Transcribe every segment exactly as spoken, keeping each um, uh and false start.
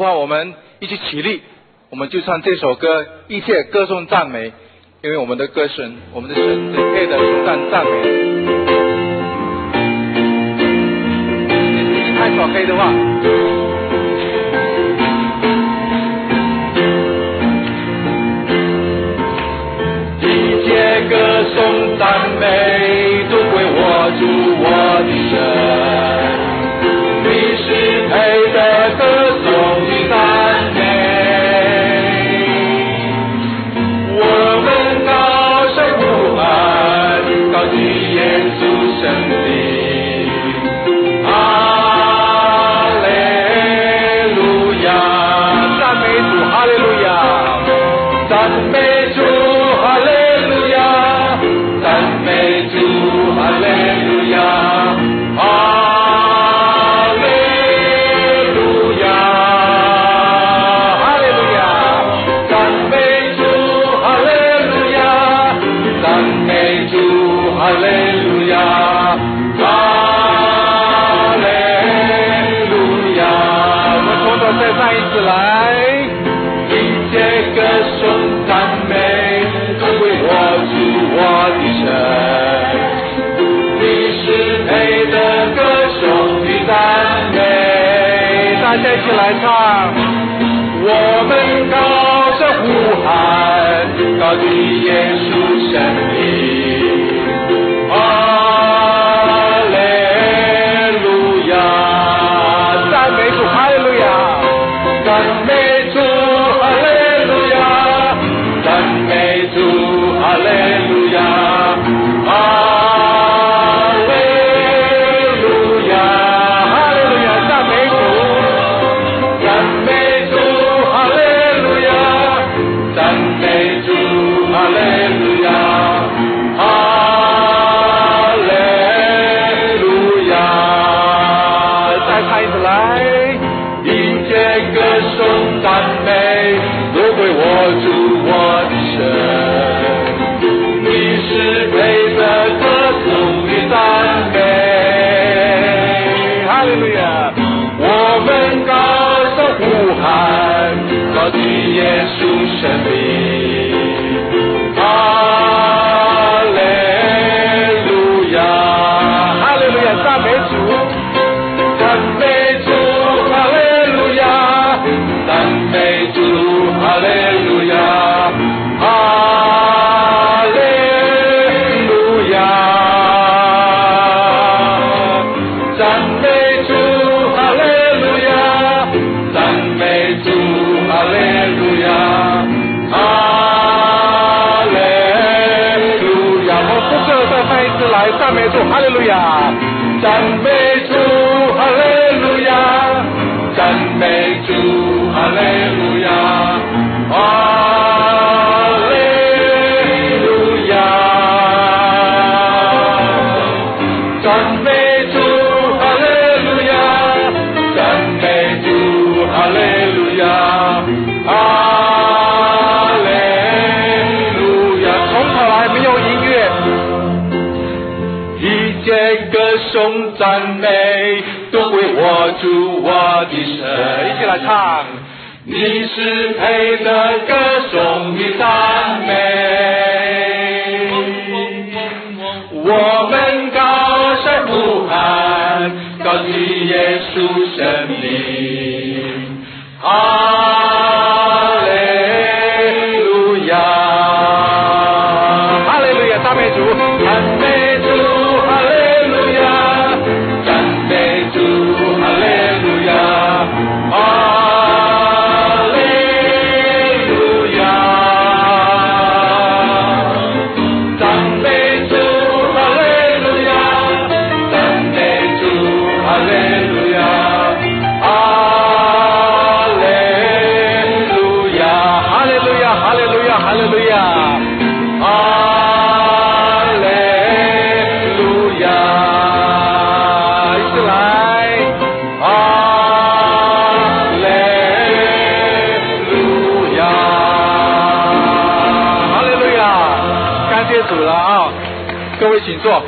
不好我们一起起立，我们就唱这首歌，一切歌颂赞美，因为我们的歌神，我们的神最配的颂赞赞美。你太少可以的话。一切歌颂赞美都归我主我的神，你是配的歌颂的赞美。我们高声呼喊，高举耶稣圣名，哈利路亚，赞美主，哈利路亚，赞美主，哈利路亚，赞美主，哈利路亚，哈利路亚，哈利路亚，赞美主，哈利路亚，赞美主，哈利路亚，哈利路亚。我们从头再唱一次来，一切歌颂赞美都归我主我的神，你是配的歌颂的赞美。大家一起来唱，我们高声呼喊，高举耶稣圣名，哈利路亚，赞美主，哈利路亚，赞美主，哈利路亚，赞美主，哈利路亚，哈利路亚，哈利路亚，赞美主，赞美主，哈利路亚，赞美主，哈利路亚，哈利路亚。再唱一次来，一切歌颂赞美都归我主我的神，你是配的歌颂的赞美，哈利路亚。我们高声呼喊，高举耶稣圣名，哈利路亚，哈利路亚，赞美主，赞美主，哈利路亚，赞美主，哈利路亚，哈利路亚，赞美主，哈利路亚，赞美主，哈利路亚，哈利路亚。我们不是再唱一次来，赞美主，哈利路亚，赞美主，哈利路亚，赞美主，哈利路亚，哈利路亚，赞美主，哈利路亚，赞美主，哈利路亚，哈利路亚。从头来没有音乐，一切歌颂赞美都归我主我的神，一起来唱，你是配的歌颂的赞美。我们高声呼喊，高举耶稣圣名，哈利路亚，哈利路亚，赞美主，赞美主，哈利路亚，赞美主，哈利路亚，哈利路亚，赞美主，哈利路亚，赞美主，哈利路亚，哈利路亚，哈利路亚，哈利路亚，哈利路亚，哈利路亚，一起来，哈利路亚，哈利路亚，感谢主了啊！各位请坐。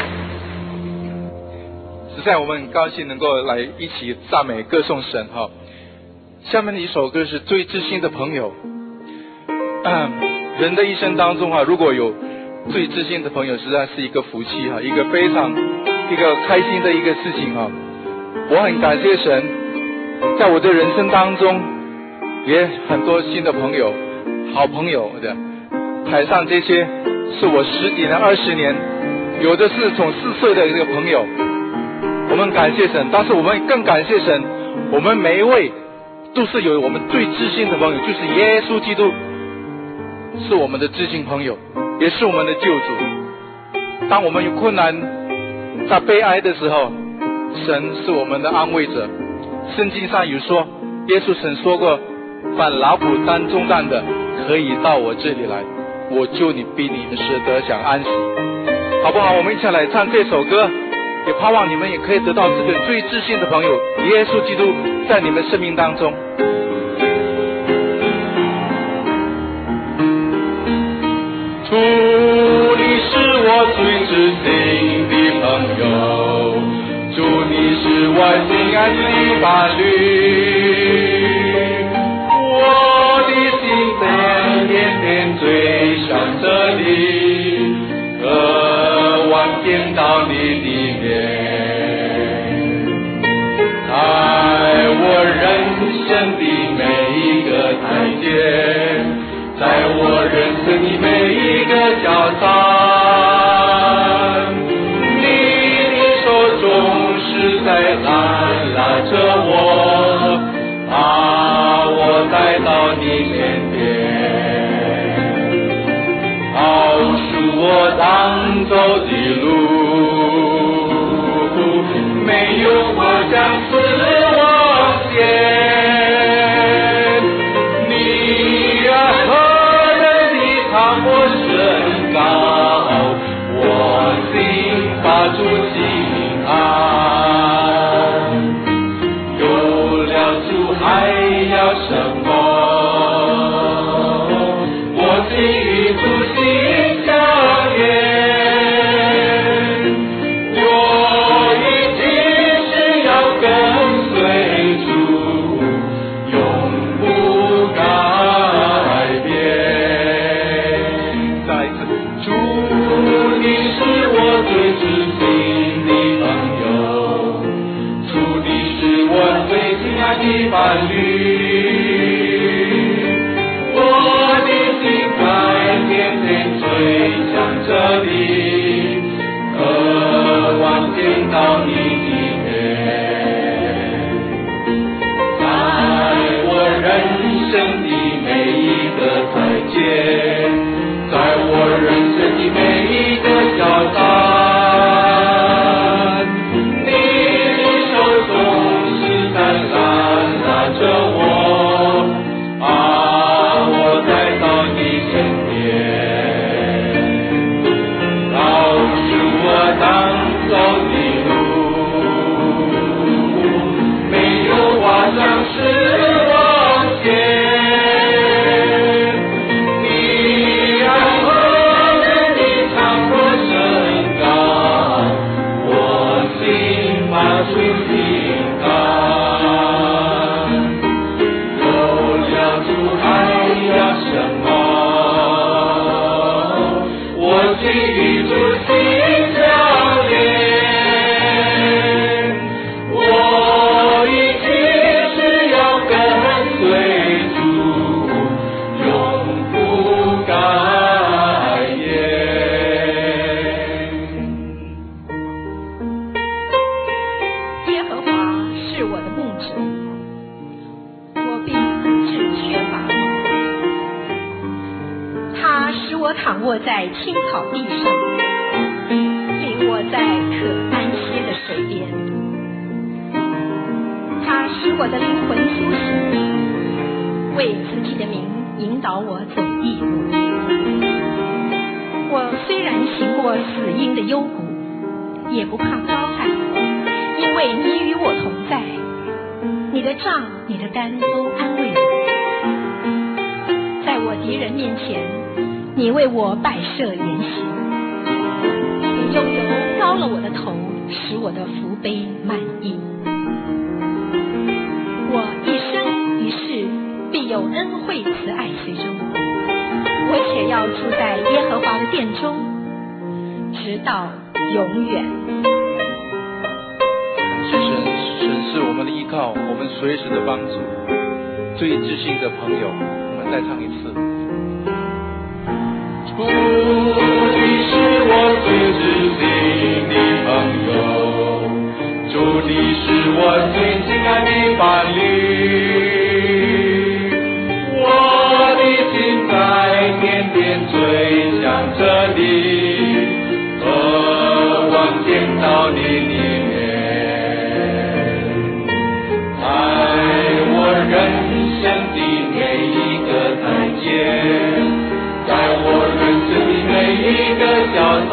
实在我们很高兴能够来一起赞美歌颂神哈。 下面的一首歌是最知心的朋友。嗯，人的一生当中啊，如果有最知心的朋友，实在是一个福气哈，一个非常一个开心的一个事情哈。我很感谢神，在我的人生当中，也很多新的朋友、好朋友的。台上这些是我十几年、二十年，有的是从四岁的这个朋友。我们感谢神，但是我们更感谢神，我们每一位都是有我们最知心的朋友，就是耶稣基督，是我们的知心朋友，也是我们的救主。当我们有困难、在悲哀的时候，神是我们的安慰者。圣经上有说，耶稣曾说过，凡劳苦担重担的，可以到我这里来，我救你，逼你们使得享安息。好不好？我们一起来唱这首歌，也盼望你们也可以得到这个最知心的朋友耶稣基督在你们生命当中。 主，你是我最知心的朋友，主，你是我心爱的伴侣，我的心在天天追想着你，渴望见到你的面。在我人生的每一个台阶，在我人生的每一个交战，你的手总是在拉拉着我，把我带到你面前，告诉我当走的路，没有我将死亡险。我身高，我心发出心安，有了主还要什么？我心与主心相连，我已经是要跟随主，永不改变。主，你是我最知心的朋友，主，你是我最亲爱的伴侣，我的心在天天追想着你，渴望见到你的面。在我人生的每一个台阶，在我人生的每一个交战，你的手总是在拉拉着我，把我带到你身边，告诉我当走的路，没有画上失望线。 躺卧在青草地上，领我在可安歇的水边。他使我的灵魂苏醒，为自己的名引导我走义路。我虽然行过死荫的幽谷，也不怕遭害，因为你与我同在，你的杖你的竿都安慰我。在我敌人面前，你为我摆设筵席，你用油膏了我的头，使我的福杯满溢。我一生与直到永远。 感谢神，神是我们的依靠，我们随时的帮助。最知心的朋友，我们再唱一次。 主，你是我最知心的朋友，主，你是我最亲爱的伴侣。我的心在天天追想着你，渴望见到你的面。在我人生的每一个台阶，在我人生的每一个小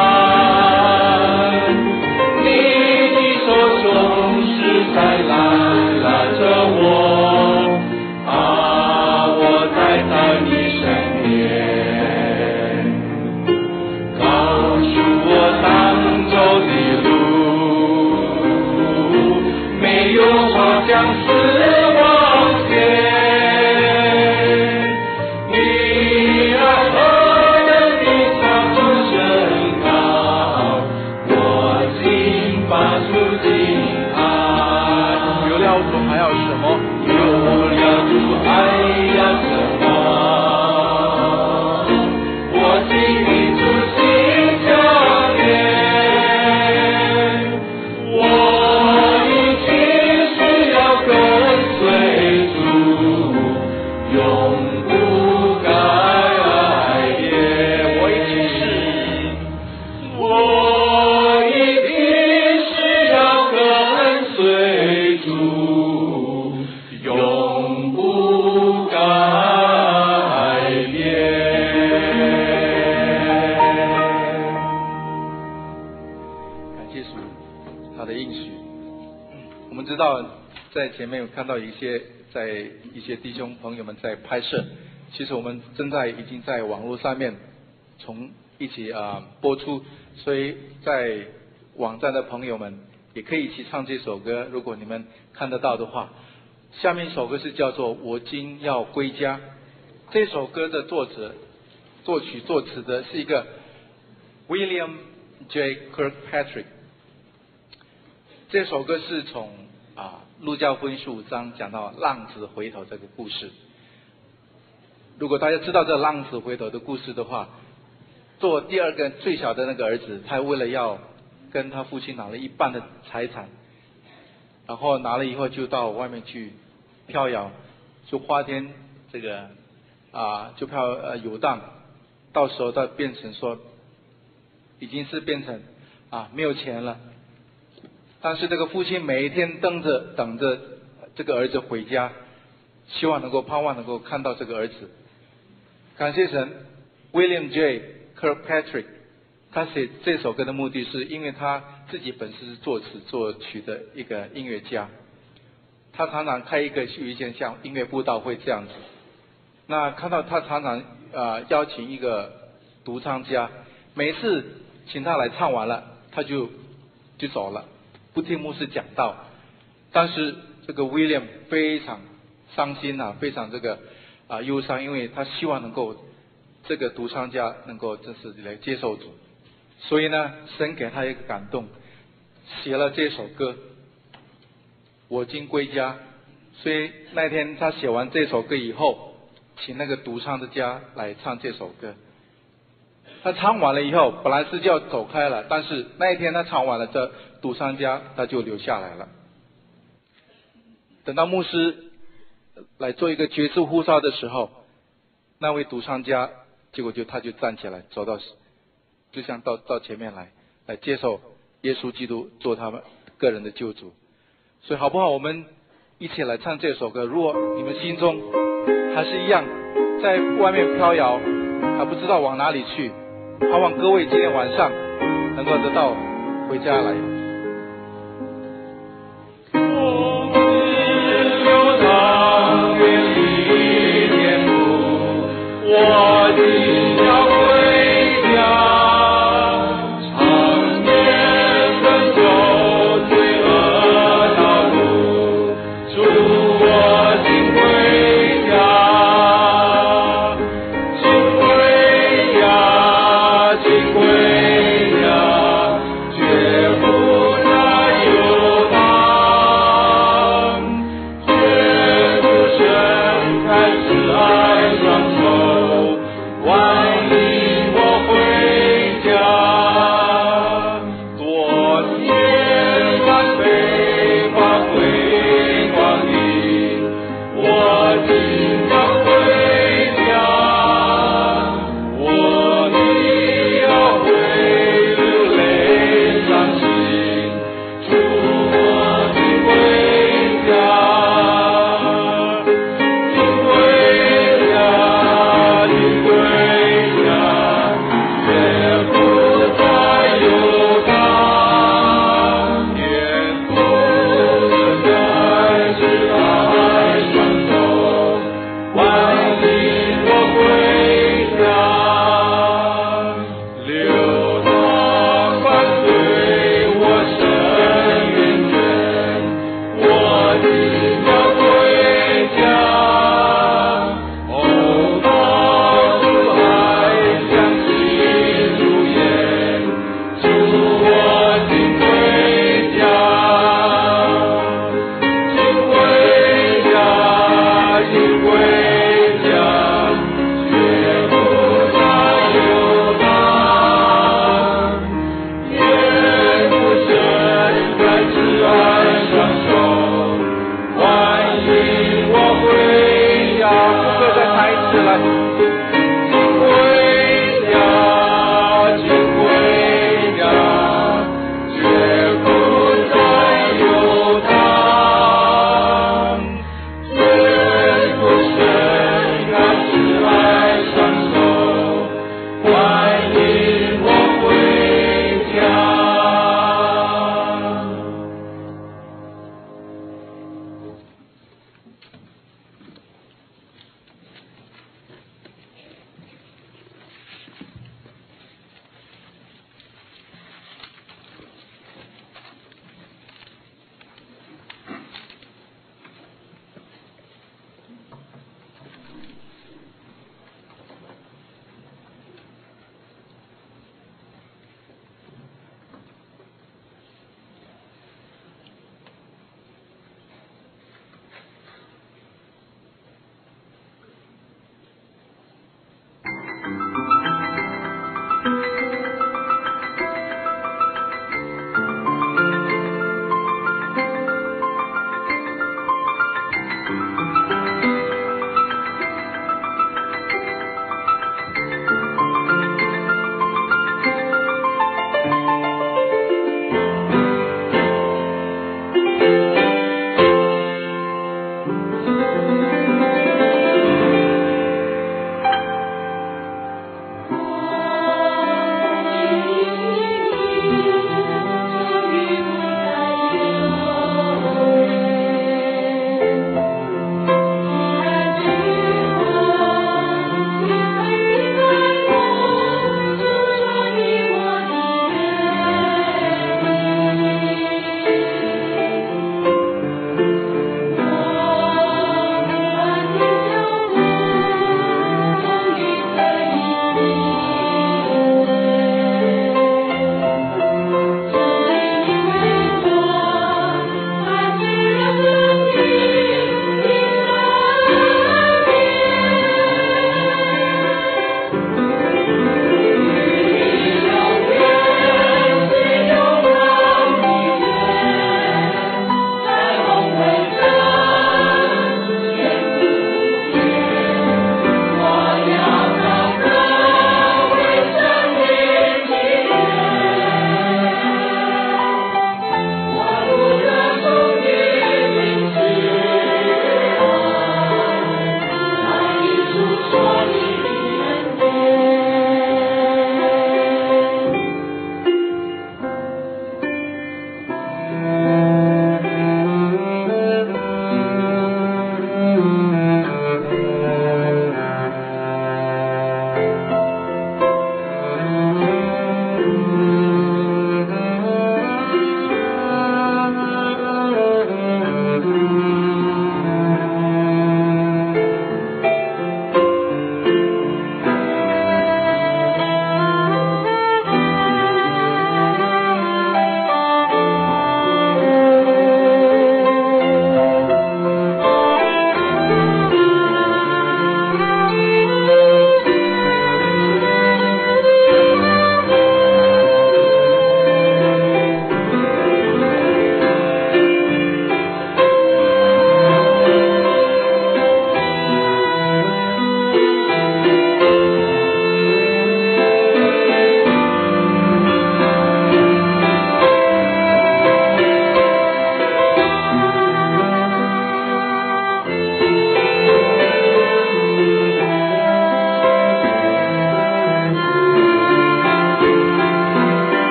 山，你的手总是在拉拉着我，啊，我在在你身边，告诉我当走的路，没有好像是往前。 在前面有看到一些在一些弟兄朋友们在拍摄，其实我们正在已经在网络上面从一起啊、呃、播出，所以在网站的朋友们也可以一起唱这首歌，如果你们看得到的话。下面一首歌是叫做《我今要归家》，这首歌的作者、作曲、作词的是一个 William J. Kirkpatrick。这首歌是从啊路加福音十五章讲到浪子回头这个故事。如果大家知道这浪子回头的故事的话，做第二个最小的那个儿子，他为了要跟他父亲拿了一半的财产，然后拿了以后就到外面去飘摇，就花天这个啊就飘呃游荡，到时候他变成说已经是变成啊没有钱了。但是这个父亲每一天等着等着这个儿子回家，希望能够盼望能够看到这个儿子。感谢神 ，William J. Kirkpatrick， 他写这首歌的目的是因为他自己本身是作词作曲的一个音乐家，他常常开一个有一些像音乐布道会这样子。那看到他常常呃邀请一个独唱家，每次请他来唱完了，他就就走了。不听牧师讲道，但是这个 William 非常伤心啊，非常这个啊忧伤，因为他希望能够这个独唱家能够真是来接受主，所以呢，神给他一个感动，写了这首歌《我今归家》。所以那天他写完这首歌以后，请那个独唱的家来唱这首歌。他唱完了以后，本来是就要走开了，但是那一天他唱完了，这独唱家他就留下来了。等到牧师来做一个决志呼召的时候，那位独唱家结果就他就站起来，走到就像到到前面来，来接受耶稣基督做他们个人的救主。所以好不好？我们一起来唱这首歌。如果你们心中还是一样在外面飘摇，还不知道往哪里去，盼望各位今天晚上能够得到回家来。 我今要归家，常年奔走罪恶道路，祝我今归家，今归家，今归家。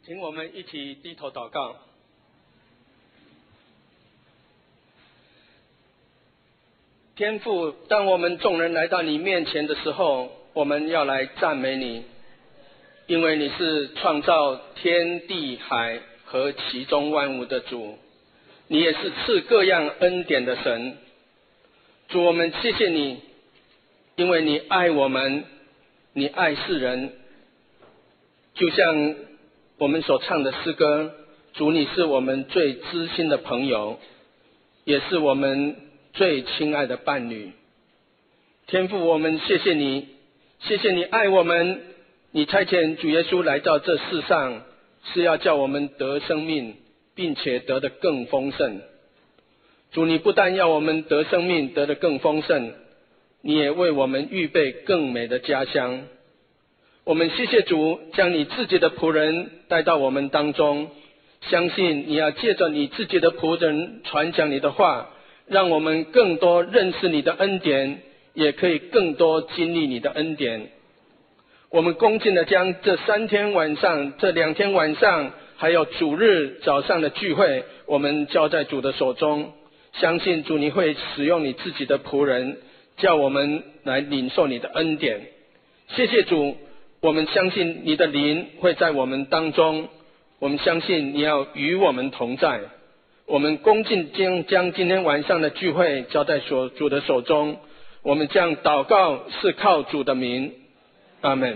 请我们一起低头祷告。天父，当我们众人来到你面前的时候，我们要来赞美你，因为你是创造天地海和其中万物的主，你也是赐各样恩典的神。主，我们谢谢你，因为你爱我们，你爱世人，就像我们所唱的诗歌，主，你是我们最知心的朋友，也是我们最亲爱的伴侣。天父，我们谢谢你，谢谢你爱我们，你差遣主耶稣来到这世上，是要叫我们得生命，并且得得更丰盛。主，你不但要我们得生命，得得更丰盛，你也为我们预备更美的家乡。我们谢谢主，将你自己的仆人带到我们当中，相信你要借着你自己的仆人传讲你的话，让我们更多认识你的恩典，也可以更多经历你的恩典。我们恭敬的将这三天晚上、这两天晚上，还有主日早上的聚会，我们交在主的手中。相信主你会使用你自己的仆人，叫我们来领受你的恩典。谢谢主，我们相信你的灵会在我们当中，我们相信你要与我们同在。我们恭敬将将今天晚上的聚会交在主的手中，我们将祷告是靠主的名，阿们。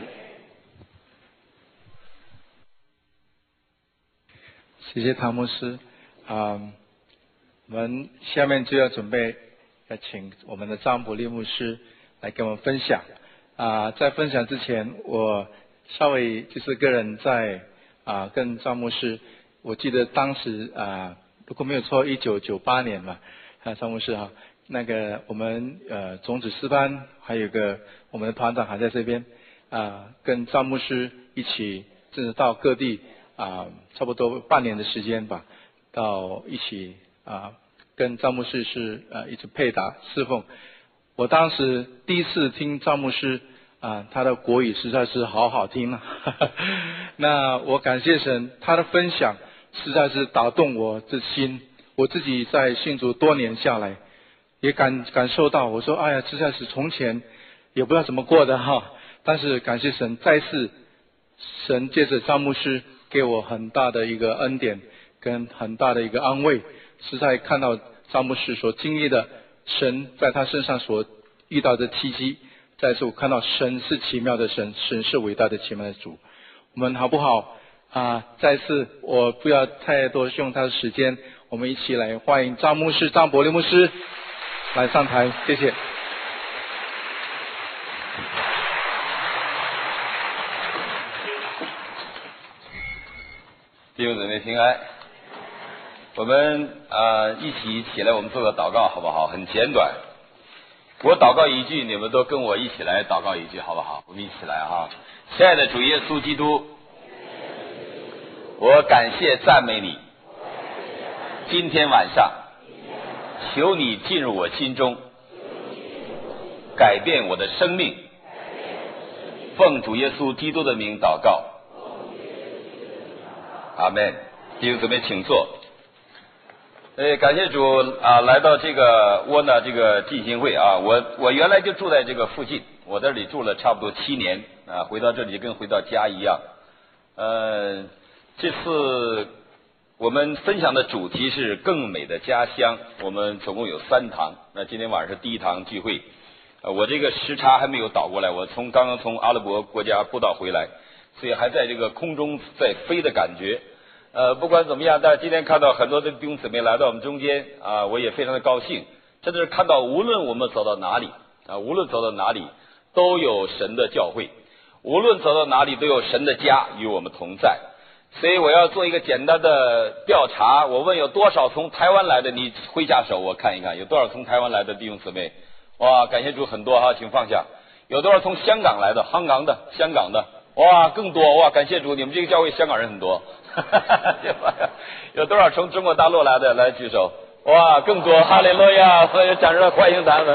谢谢唐牧师啊、嗯，我们下面就要准备要请我们的张伯利牧师来跟我们分享啊、呃。在分享之前，我稍微就是个人在啊、呃、跟张牧师，我记得当时啊、呃、如果没有错，一九九八年嘛，啊张牧师哈，那个我们呃种子诗班还有个我们的团长还在这边啊、呃，跟张牧师一起真的到各地。啊，差不多半年的时间吧，到一起啊，跟张牧师是呃一直配搭侍奉。我当时第一次听张牧师啊，他的国语实在是好好听啊。那我感谢神，他的分享实在是打动我的心。我自己在信主多年下来，也感感受到，我说哎呀，实在是从前也不知道怎么过的哈。但是感谢神，再次神借着张牧师。给我很大的一个恩典跟很大的一个安慰，实在看到张牧师所经历的神在他身上所遇到的奇迹，再次我看到神是奇妙的神，神是伟大的奇妙的主。我们好不好啊？再次我不要太多用他的时间，我们一起来欢迎张牧师张伯利牧师来上台，谢谢。 弟兄姊妹平安，我们啊、呃、一起起来，我们做个祷告好不好？很简短，我祷告一句，你们都跟我一起来祷告一句好不好？我们一起来哈！亲爱的主耶稣基督，我感谢赞美你。今天晚上，求你进入我心中，改变我的生命。奉主耶稣基督的名祷告。阿们，弟兄姊妹请坐。呃，感谢主啊，来到这个窝呢这个进行会啊，我我原来就住在这个附近，我这里住了差不多七年啊，回到这里跟回到家一样。呃，这次我们分享的主题是更美的家乡，我们总共有三堂，那今天晚上是第一堂聚会。呃，我这个时差还没有倒过来，我从刚刚从阿拉伯国家布道回来。所以还在这个空中在飞的感觉，呃，不管怎么样，但是今天看到很多的弟兄姊妹来到我们中间啊，我也非常的高兴。真的是看到无论我们走到哪里啊，无论走到哪里都有神的教会，无论走到哪里都有神的家与我们同在。所以我要做一个简单的调查，我问有多少从台湾来的，你挥下手我看一看，有多少从台湾来的弟兄姊妹？哇，感谢主，很多哈，请放下。有多少从香港来的？香港的，香港的。哇，更多哇！感谢主，你们这个教会香港人很多。有多少从中国大陆来的？来举手。哇，更多！哈利路亚！掌声欢迎咱们。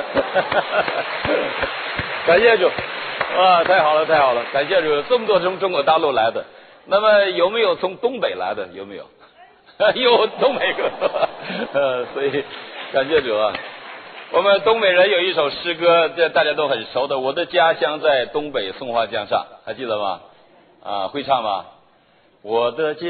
感谢主！哇，太好了，太好了！感谢主，有这么多从中国大陆来的。 那么有没有从东北来的？有没有？有东北歌，呃，所以感谢主啊。我们东北人有一首诗歌，这大家都很熟的，我的家乡在东北松花江上，还记得吗？啊，会唱吗？我的家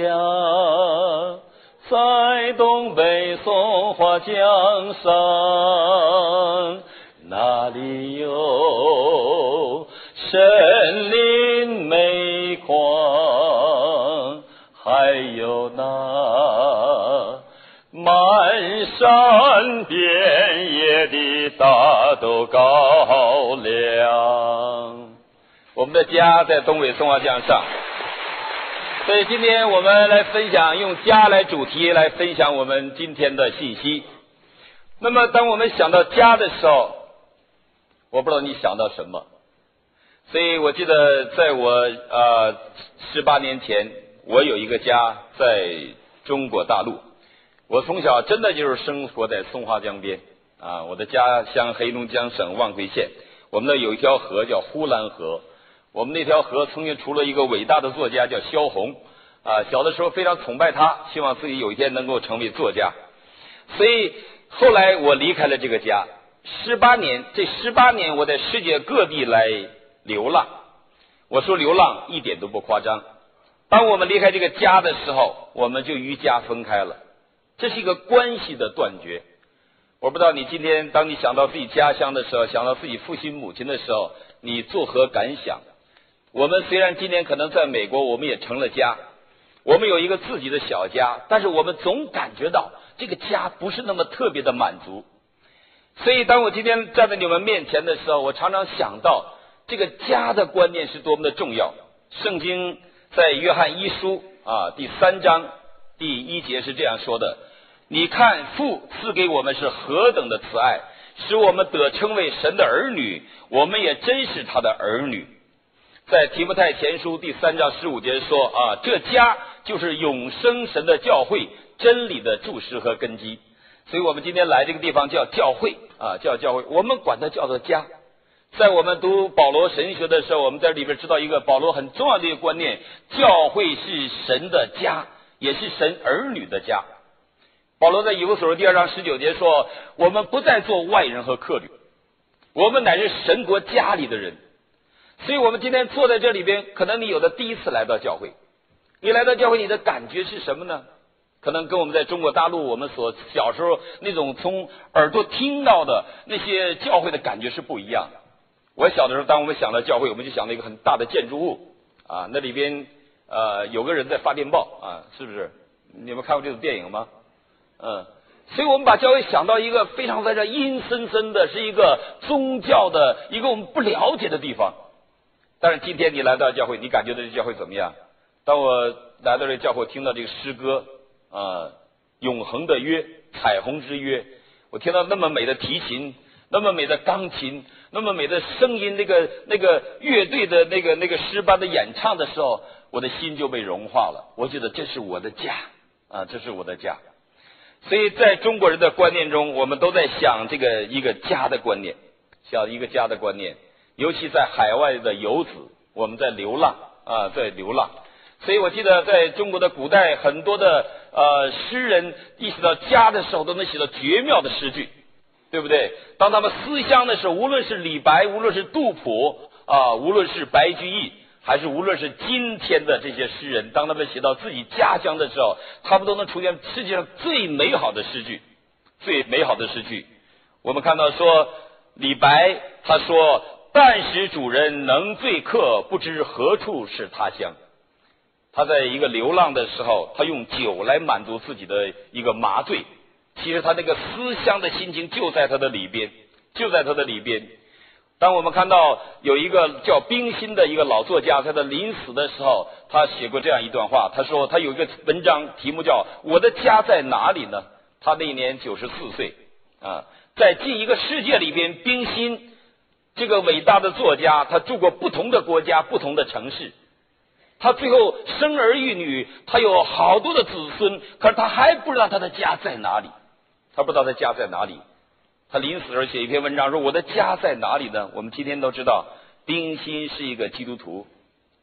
在东北松花江上，那里有森林煤矿，还有那满山遍野的大豆高粱。我们的家在东北松花江上，所以今天我们来分享，用家来主题来分享我们今天的信息。那么当我们想到家的时候，我不知道你想到什么。所以我记得在我呃十八年前，我有一个家在中国大陆。我从小真的就是生活在松花江边啊，我的家乡黑龙江省望奎县，我们那有一条河叫呼兰河。我们那条河曾经出了一个伟大的作家叫萧红啊，小的时候非常崇拜他，希望自己有一天能够成为作家。所以后来我离开了这个家，十八年，这十八年我在世界各地来流浪。我说流浪一点都不夸张。当我们离开这个家的时候，我们就与家分开了，这是一个关系的断绝。我不知道你今天当你想到自己家乡的时候，想到自己父亲母亲的时候，你作何感想？我们虽然今天可能在美国，我们也成了家，我们有一个自己的小家，但是我们总感觉到这个家不是那么特别的满足。所以当我今天站在你们面前的时候，我常常想到这个家的观念是多么的重要。圣经在约翰一书啊第三章第一节是这样说的：你看父赐给我们是何等的慈爱，使我们得称为神的儿女，我们也真是他的儿女。在提摩太前书第三章十五节说啊，这家就是永生神的教会，真理的柱石和根基。所以我们今天来这个地方叫教会啊，叫教会，我们管它叫做家。在我们读保罗神学的时候，我们在里边知道一个保罗很重要的一个观念，教会是神的家，也是神儿女的家。保罗在以弗所书第二章十九节说，我们不再做外人和客旅，我们乃是神国家里的人。所以我们今天坐在这里边，可能你有的第一次来到教会，你来到教会你的感觉是什么呢？可能跟我们在中国大陆我们所小时候那种从耳朵听到的那些教会的感觉是不一样的。我小的时候，当我们想到教会，我们就想到一个很大的建筑物啊，那里边呃有个人在发电报啊，是不是？你们看过这种电影吗？嗯，所以我们把教会想到一个非常非常阴森森的，是一个宗教的一个我们不了解的地方。但是今天你来到教会，你感觉到这教会怎么样？当我来到这教会，听到这个诗歌啊，永恒的约，彩虹之约，我听到那么美的提琴，那么美的钢琴，那么美的声音，那个那个乐队的那个那个诗班的演唱的时候，我的心就被融化了。我觉得这是我的家啊，这是我的家。所以在中国人的观念中，我们都在想这个一个家的观念，想一个家的观念。尤其在海外的游子，我们在流浪啊，在流浪。所以我记得在中国的古代，很多的呃诗人一写到家的时候，都能写到绝妙的诗句，对不对？当他们思乡的时候，无论是李白，无论是杜甫啊，无论是白居易，还是无论是今天的这些诗人，当他们写到自己家乡的时候，他们都能出现世界上最美好的诗句，最美好的诗句。我们看到说李白他说，但使主人能醉客，不知何处是他乡。他在一个流浪的时候，他用酒来满足自己的一个麻醉，其实他那个思乡的心情就在他的里边，就在他的里边。当我们看到有一个叫冰心的一个老作家，在他临死的时候，他写过这样一段话，他说他有一个文章题目叫我的家在哪里呢？他那一年九十四岁啊，在近一个世界里边，冰心这个伟大的作家，他住过不同的国家，不同的城市，他最后生儿育女，他有好多的子孙，可是他还不知道他的家在哪里，他不知道他家在哪里。他临死时写一篇文章说我的家在哪里呢？我们今天都知道冰心是一个基督徒，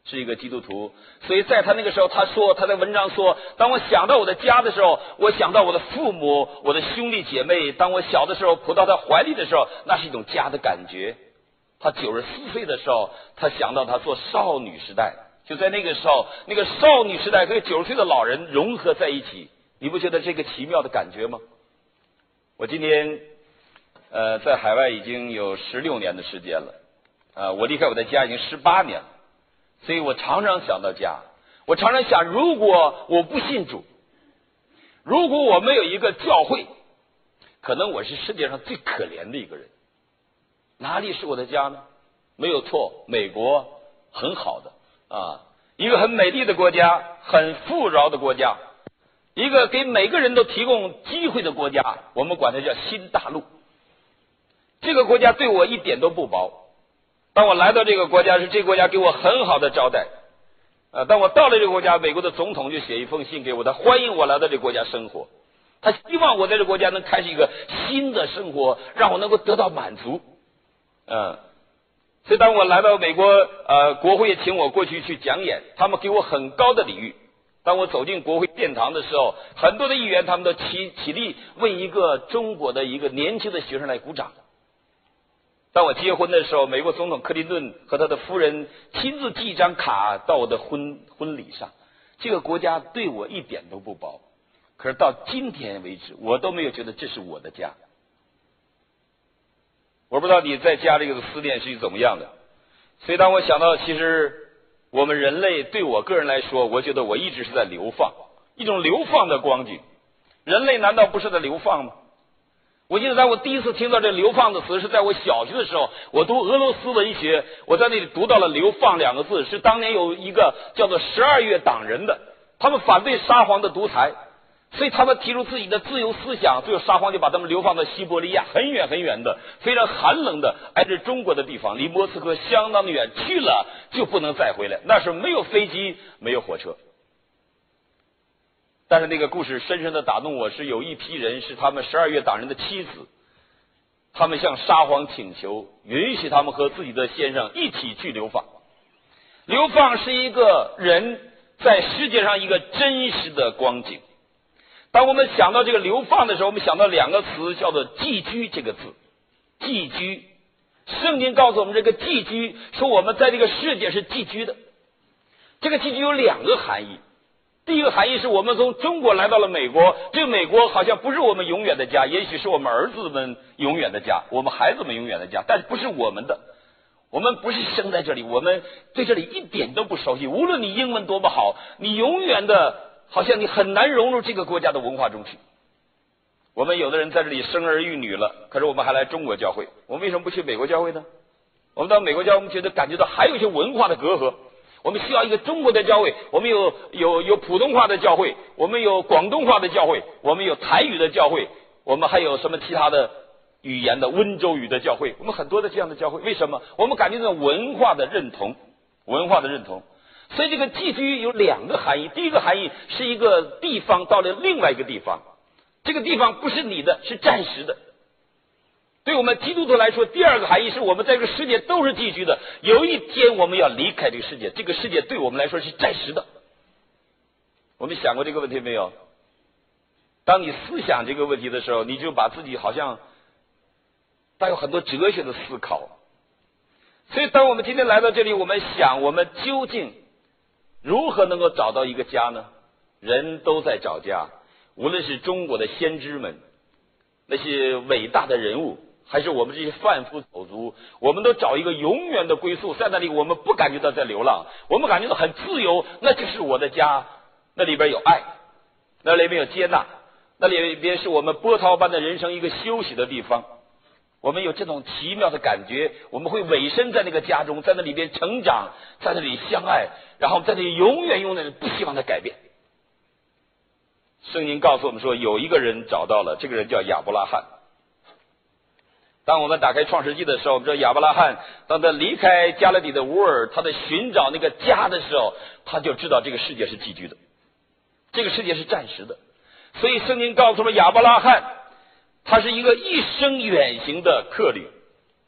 是一个基督徒，所以在他那个时候，他说他在文章说，当我想到我的家的时候，我想到我的父母，我的兄弟姐妹，当我小的时候扑到他怀里的时候，那是一种家的感觉。他九十四岁的时候，他想到他做少女时代，就在那个时候，那个少女时代和九十岁的老人融合在一起，你不觉得这个奇妙的感觉吗？我今天呃在海外已经有十六年的时间了，呃我离开我的家已经十八年了，所以我常常想到家。我常常想，如果我不信主，如果我没有一个教会，可能我是世界上最可怜的一个人。哪里是我的家呢？没有错，美国很好的啊，一个很美丽的国家，很富饶的国家，一个给每个人都提供机会的国家，我们管它叫新大陆。这个国家对我一点都不薄。当我来到这个国家时，这个国家给我很好的招待。呃，当我到了这个国家，美国的总统就写一封信给我，他欢迎我来到这个国家生活，他希望我在这个国家能开始一个新的生活，让我能够得到满足。嗯，所以当我来到美国，呃，国会也请我过去去讲演，他们给我很高的礼遇。当我走进国会殿堂的时候，很多的议员他们都起起立为一个中国的一个年轻的学生来鼓掌。当我结婚的时候，美国总统克林顿和他的夫人亲自寄一张卡到我的婚婚礼上。这个国家对我一点都不薄，可是到今天为止，我都没有觉得这是我的家。我不知道你在家里的思念是怎么样的，所以当我想到，其实我们人类对我个人来说，我觉得我一直是在流放，一种流放的光景。人类难道不是在流放吗？我记得当我第一次听到这流放的词是在我小学的时候，我读俄罗斯文学，我在那里读到了流放两个字，是当年有一个叫做十二月党人的，他们反对沙皇的独裁，所以他们提出自己的自由思想，最后沙皇就把他们流放到西伯利亚，很远很远的非常寒冷的挨着中国的地方，离莫斯科相当的远，去了就不能再回来，那时候没有飞机，没有火车。但是那个故事深深的打动我，是有一批人是他们十二月党人的妻子，他们向沙皇请求允许他们和自己的先生一起去流放。流放是一个人在世界上一个真实的光景。当我们想到这个流放的时候，我们想到两个词，叫做寄居这个字。寄居，圣经告诉我们，这个寄居说我们在这个世界是寄居的。这个寄居有两个含义。第一个含义是我们从中国来到了美国，这个美国好像不是我们永远的家，也许是我们儿子们永远的家，我们孩子们永远的家，但是不是我们的。我们不是生在这里，我们对这里一点都不熟悉。无论你英文多么好，你永远的好像你很难融入这个国家的文化中去。我们有的人在这里生儿育女了，可是我们还来中国教会，我们为什么不去美国教会呢？我们到美国教会，我们觉得感觉到还有一些文化的隔阂。我们需要一个中国的教会，我们有有有普通话的教会，我们有广东话的教会，我们有台语的教会，我们还有什么其他的语言的温州语的教会，我们很多的这样的教会。为什么？我们感觉到文化的认同，文化的认同。所以这个寄居有两个含义，第一个含义是一个地方到了另外一个地方，这个地方不是你的，是暂时的。对我们基督徒来说，第二个含义是我们在这个世界都是寄居的，有一天我们要离开这个世界，这个世界对我们来说是暂时的。我们想过这个问题没有？当你思想这个问题的时候，你就把自己好像带有很多哲学的思考。所以当我们今天来到这里，我们想我们究竟如何能够找到一个家呢？人都在找家，无论是中国的先知们，那些伟大的人物，还是我们这些贩夫走卒，我们都找一个永远的归宿，在那里我们不感觉到在流浪，我们感觉到很自由，那就是我的家，那里边有爱，那里边有接纳，那里边是我们波涛般的人生一个休息的地方。我们有这种奇妙的感觉，我们会委身在那个家中，在那里边成长，在那里相爱，然后在那里永远永远不希望它改变。圣经告诉我们说，有一个人找到了，这个人叫亚伯拉罕。当我们打开创世纪的时候，我们知道亚伯拉罕当他离开加勒底的乌尔，他在寻找那个家的时候，他就知道这个世界是寄居的，这个世界是暂时的。所以圣经告诉我们，亚伯拉罕他是一个一生远行的客旅，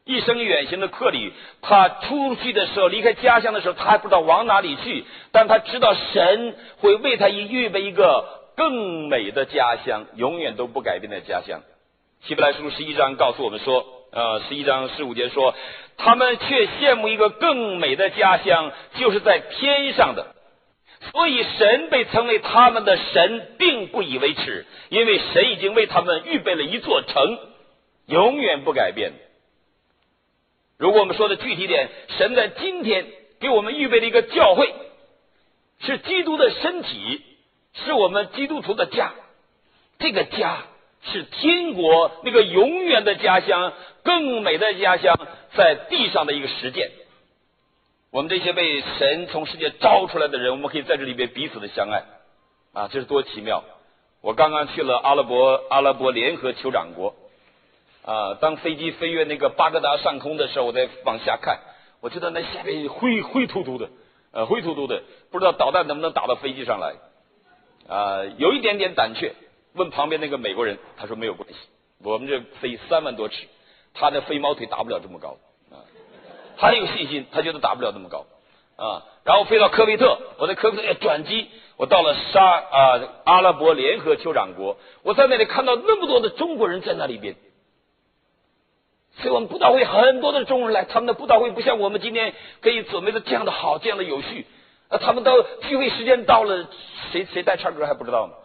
一生远行的客旅，他出去的时候，离开家乡的时候，他还不知道往哪里去，但他知道神会为他预备一个更美的家乡，永远都不改变的家乡。希伯来书十一章告诉我们说，呃，十一章十五节说，他们却羡慕一个更美的家乡，就是在天上的。所以神被称为他们的神，并不以为耻，因为神已经为他们预备了一座城，永远不改变。如果我们说的具体点，神在今天给我们预备了一个教会，是基督的身体，是我们基督徒的家。这个家是天国那个永远的家乡，更美的家乡，在地上的一个实践。我们这些被神从世界招出来的人，我们可以在这里边彼此的相爱啊，这是多奇妙！我刚刚去了阿拉伯阿拉伯联合酋长国啊，当飞机飞越那个巴格达上空的时候，我在往下看，我觉得那下面灰灰秃秃的，呃，灰秃秃的，不知道导弹能不能打到飞机上来啊，有一点点胆怯。问旁边那个美国人，他说没有关系，我们这飞三万多尺，他的飞毛腿打不了这么高啊。他有信心，他觉得打不了那么高啊。然后飞到科威特，我在科威特也转机，我到了沙啊阿拉伯联合酋长国，我在那里看到那么多的中国人在那里边，所以我们布道会很多的中国人来，他们的布道会不像我们今天可以准备的这样的好，这样的有序啊。他们到聚会时间到了，谁谁带唱歌还不知道呢。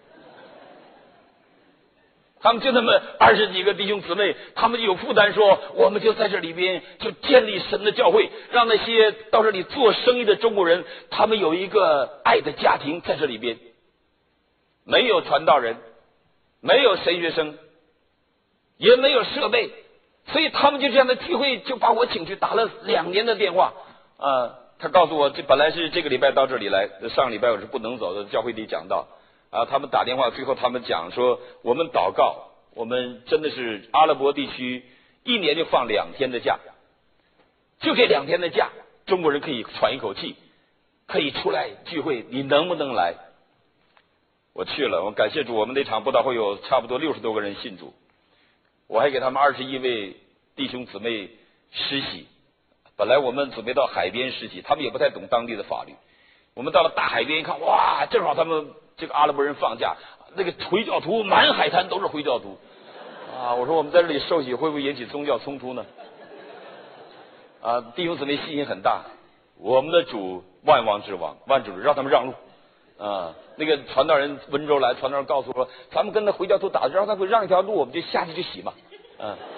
他们就那么二十几个弟兄姊妹，他们就有负担说，我们就在这里边就建立神的教会，让那些到这里做生意的中国人，他们有一个爱的家庭在这里边。没有传道人，没有神学生，也没有设备，所以他们就这样的聚会就把我请去，打了两年的电话啊、呃。他告诉我，这本来是这个礼拜到这里来，上个礼拜我是不能走的，教会里讲到。啊，他们打电话，最后他们讲说，我们祷告，我们真的是阿拉伯地区一年就放两天的假，就这两天的假，中国人可以喘一口气，可以出来聚会，你能不能来？我去了，我感谢主，我们那场布道会有差不多六十多个人信主，我还给他们二十一位弟兄姊妹施洗。本来我们准备到海边施洗，他们也不太懂当地的法律。我们到了大海边一看，哇，正好他们这个阿拉伯人放假，那个回教徒满海滩都是回教徒啊！我说我们在这里受洗会不会引起宗教冲突呢？啊，弟兄姊妹信心很大，我们的主万王之王，万主让他们让路啊！那个传道人温州来，传道人告诉我，咱们跟那回教徒打，让他会让一条路，我们就下去就洗嘛，嗯、啊。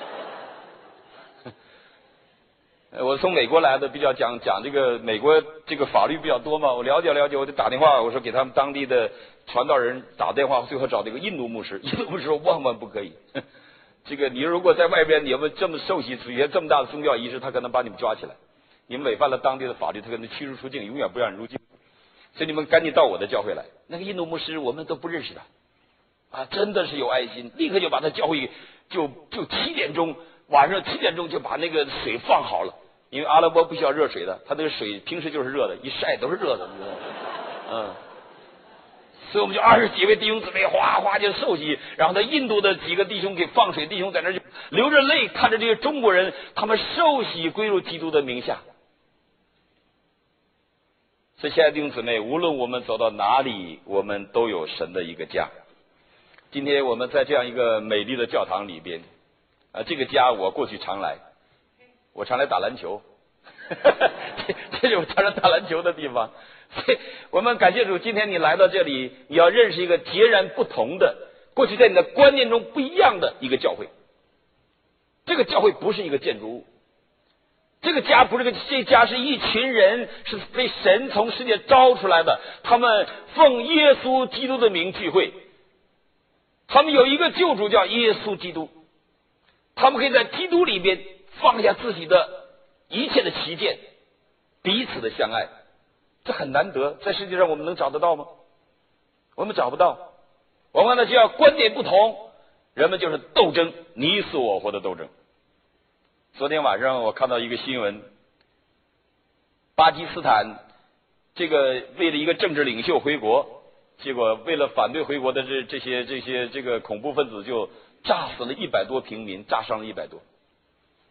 我从美国来的，比较讲讲这个美国这个法律比较多嘛，我了解了解，我就打电话，我说给他们当地的传道人打电话，最后找这个印度牧师，印度牧师说万万不可以，这个你如果在外边你们这么受洗，举行这么大的宗教仪式，他可能把你们抓起来，你们违反了当地的法律，他可能驱逐出境，永远不让你入境，所以你们赶紧到我的教会来。那个印度牧师我们都不认识他，啊，真的是有爱心，立刻就把他教会就就七点钟。晚上七点钟就把那个水放好了，因为阿拉伯不需要热水的，他那个水平时就是热的，一晒都是热的，你知道吗？嗯，所以我们就二十几位弟兄姊妹哗哗就受洗，然后在印度的几个弟兄给放水，弟兄在那就流着泪看着这些中国人，他们受洗归入基督的名下。所以，亲爱的弟兄姊妹，无论我们走到哪里，我们都有神的一个家。今天我们在这样一个美丽的教堂里边。啊，这个家我过去常来，我常来打篮球，这这是我常来打篮球的地方。所以我们感谢主，今天你来到这里，你要认识一个截然不同的，过去在你的观念中不一样的一个教会。这个教会不是一个建筑物，这个家不是个，这家是一群人，是被神从世界招出来的，他们奉耶稣基督的名聚会，他们有一个救主叫耶稣基督。他们可以在基督里边放下自己的一切的旗舰，彼此的相爱，这很难得，在世界上我们能找得到吗？我们找不到。往往呢，只要观点不同，人们就是斗争，你死我活的斗争。昨天晚上我看到一个新闻，巴基斯坦这个为了一个政治领袖回国，结果为了反对回国的这这些这些这个恐怖分子就炸死了一百多平民，炸伤了一百多。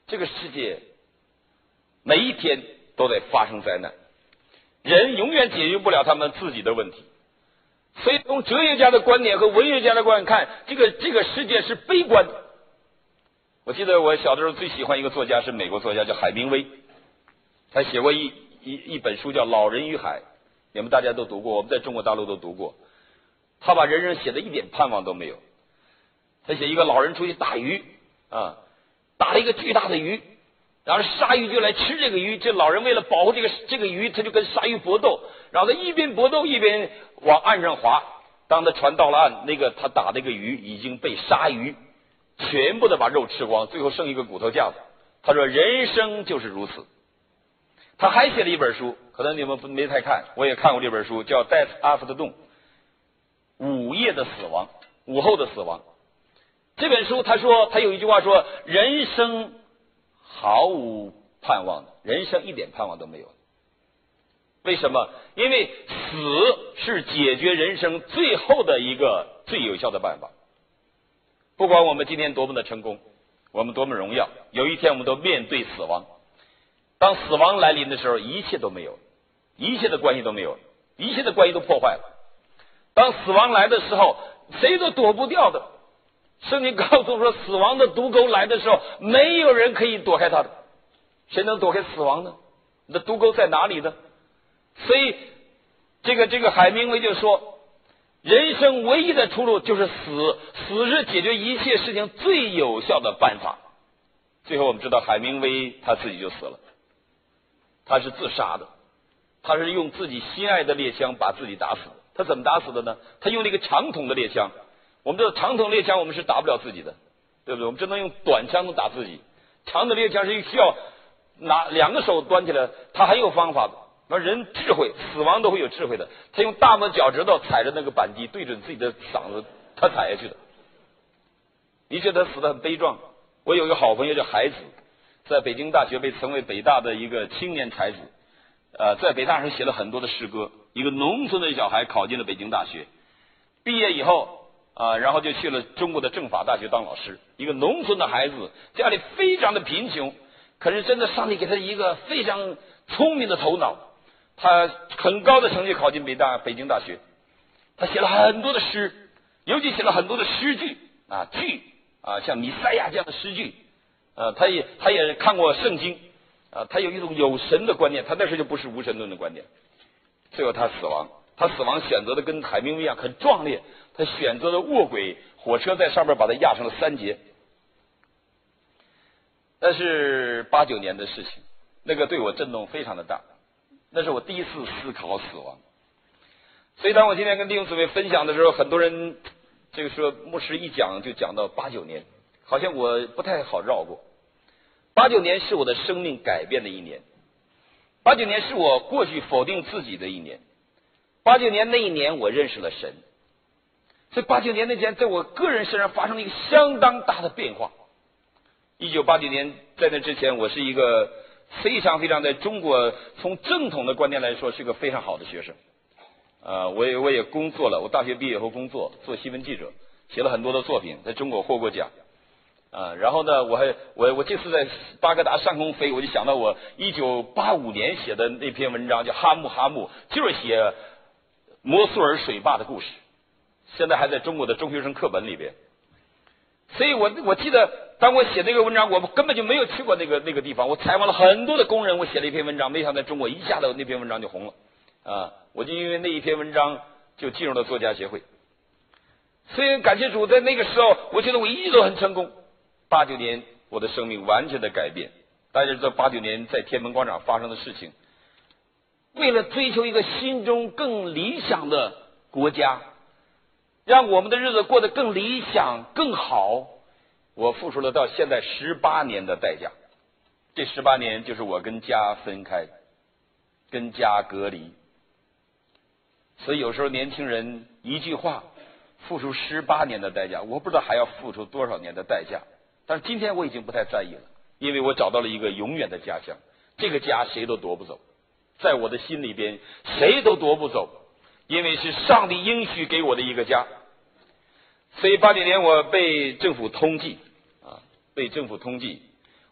这个世界每一天都在发生灾难，人永远解决不了他们自己的问题。所以从哲学家的观点和文学家的观点看，这个这个世界是悲观的。我记得我小的时候最喜欢一个作家，是美国作家叫海明威，他写过一一一本书叫《老人与海》，你们大家都读过，我们在中国大陆都读过。他把人生写的一点盼望都没有。他写一个老人出去打鱼啊，打了一个巨大的鱼，然后鲨鱼就来吃这个鱼。这老人为了保护这个这个鱼，他就跟鲨鱼搏斗，然后他一边搏斗一边往岸上滑。当他船到了岸，那个他打那个鱼已经被鲨鱼全部的把肉吃光，最后剩一个骨头架子。他说人生就是如此。他还写了一本书，可能你们没太看，我也看过这本书，叫《Death After Dawn》，午夜的死亡，午后的死亡。这本书他说，他有一句话说，人生毫无盼望的，人生一点盼望都没有。为什么？因为死是解决人生最后的一个最有效的办法。不管我们今天多么的成功，我们多么荣耀，有一天我们都面对死亡。当死亡来临的时候，一切都没有，一切的关系都没有，一切的关系都破坏了。当死亡来的时候，谁都躲不掉的。圣经告诉我说，死亡的毒钩来的时候，没有人可以躲开它的。谁能躲开死亡呢？你的毒钩在哪里呢？所以这个这个海明威就说，人生唯一的出路就是死，死是解决一切事情最有效的办法。最后我们知道海明威他自己就死了，他是自杀的，他是用自己心爱的猎枪把自己打死。他怎么打死的呢？他用了一个长筒的猎枪。我们知道长筒猎枪我们是打不了自己的，对不对？我们只能用短枪打自己。长的猎枪是需要拿两个手端起来，他很有方法的。那人智慧，死亡都会有智慧的。他用大拇脚趾头踩着那个扳机，对准自己的嗓子，他踩下去的。你觉得他死得很悲壮。我有一个好朋友叫海子，在北京大学被称为北大的一个青年才子，呃，在北大上写了很多的诗歌。一个农村的小孩考进了北京大学，毕业以后啊、呃，然后就去了中国的政法大学当老师。一个农村的孩子，家里非常的贫穷，可是真的上帝给他一个非常聪明的头脑。他很高的成绩考进北大北京大学，他写了很多的诗，尤其写了很多的诗句啊句啊，像弥赛亚这样的诗句。呃，他也他也看过圣经啊，他有一种有神的观念，他那时候就不是无神论的观念。最后他死亡，他死亡选择的跟海明威一样很壮烈，他选择了卧轨火车，在上面把他压成了三节。那是八九年的事情，那个对我震动非常的大。那是我第一次思考死亡，所以当我今天跟弟兄姊妹分享的时候，很多人这个说牧师一讲就讲到八九年，好像我不太好绕过。八九年是我的生命改变的一年，八九年是我过去否定自己的一年，八九年那一年我认识了神，所以八九年那天在我个人身上发生了一个相当大的变化。一九八九年在那之前，我是一个非常非常在中国从正统的观念来说是个非常好的学生，呃，我也我也工作了，我大学毕业后工作做新闻记者，写了很多的作品，在中国获过奖，啊、呃，然后呢，我还我我这次在巴格达上空飞，我就想到我一九八五年写的那篇文章叫《哈木哈木》，就是写摩苏尔水坝的故事，现在还在中国的中学生课本里边。所以我我记得当我写那个文章，我根本就没有去过那个那个地方，我采访了很多的工人，我写了一篇文章，没想到在中国一下子那篇文章就红了啊！我就因为那一篇文章就进入了作家协会。所以感谢主，在那个时候我觉得我一直都很成功。八九年我的生命完全的改变，大家知道八九年在天安门广场发生的事情，为了追求一个心中更理想的国家，让我们的日子过得更理想更好，我付出了到现在十八年的代价。这十八年就是我跟家分开，跟家隔离。所以有时候年轻人一句话付出十八年的代价，我不知道还要付出多少年的代价。但是今天我已经不太在意了，因为我找到了一个永远的家乡，这个家谁都夺不走，在我的心里边谁都夺不走，因为是上帝应许给我的一个家。所以八九年我被政府通缉啊，被政府通缉，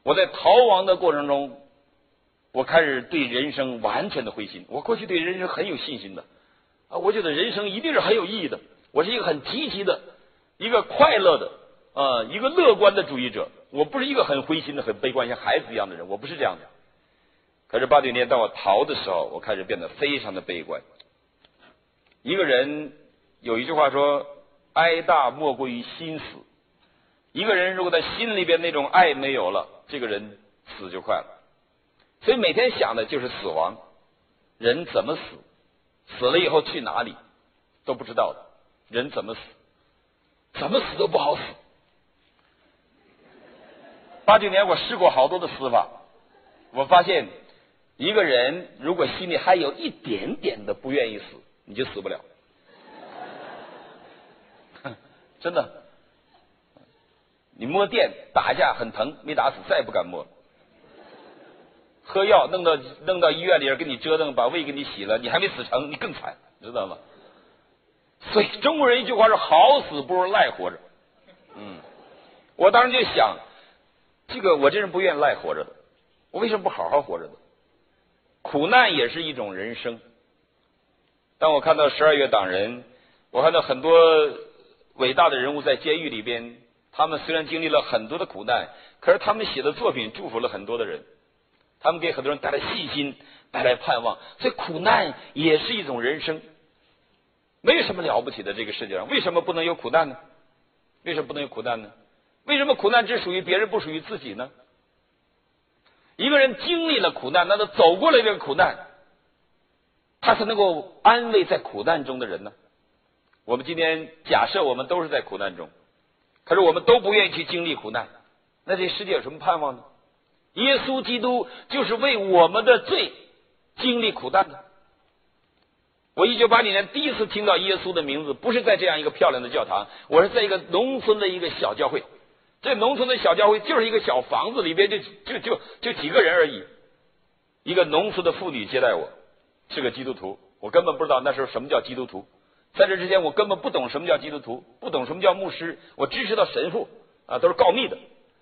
我在逃亡的过程中，我开始对人生完全的灰心。我过去对人生很有信心的啊，我觉得人生一定是很有意义的。我是一个很积极的、一个快乐的啊、一个乐观的主义者。我不是一个很灰心的、很悲观像孩子一样的人，我不是这样的。可是八九年当我逃的时候，我开始变得非常的悲观。一个人有一句话说，哀大莫过于心死。一个人如果在心里边那种爱没有了，这个人死就快了。所以每天想的就是死亡，人怎么死，死了以后去哪里都不知道的。人怎么死，怎么死都不好死。八九年我试过好多的死法，我发现一个人如果心里还有一点点的不愿意死，你就死不了。真的，你摸电打一下很疼，没打死再也不敢摸了。喝药弄到弄到医院里给你折腾，把胃给你洗了，你还没死成，你更惨，知道吗？所以中国人一句话是好死不如赖活着。嗯，我当时就想，这个我这人不愿意赖活着的，我为什么不好好活着的？苦难也是一种人生。当我看到十二月党人，我看到很多伟大的人物在监狱里边，他们虽然经历了很多的苦难，可是他们写的作品祝福了很多的人，他们给很多人带来信心，带来盼望。所以苦难也是一种人生，没有什么了不起的。这个世界上为什么不能有苦难呢？为什么不能有苦难呢？为什么苦难只属于别人不属于自己呢？一个人经历了苦难，那他走过了这个苦难，他才能够安慰在苦难中的人呢。我们今天假设我们都是在苦难中，可是我们都不愿意去经历苦难，那这世界有什么盼望呢？耶稣基督就是为我们的罪经历苦难的。我一九八零年第一次听到耶稣的名字，不是在这样一个漂亮的教堂，我是在一个农村的一个小教会。这农村的小教会就是一个小房子，里边就就就就几个人而已。一个农村的妇女接待我，是个基督徒，我根本不知道那时候什么叫基督徒。在这之前我根本不懂什么叫基督徒，不懂什么叫牧师，我只知道神父啊，都是告密的。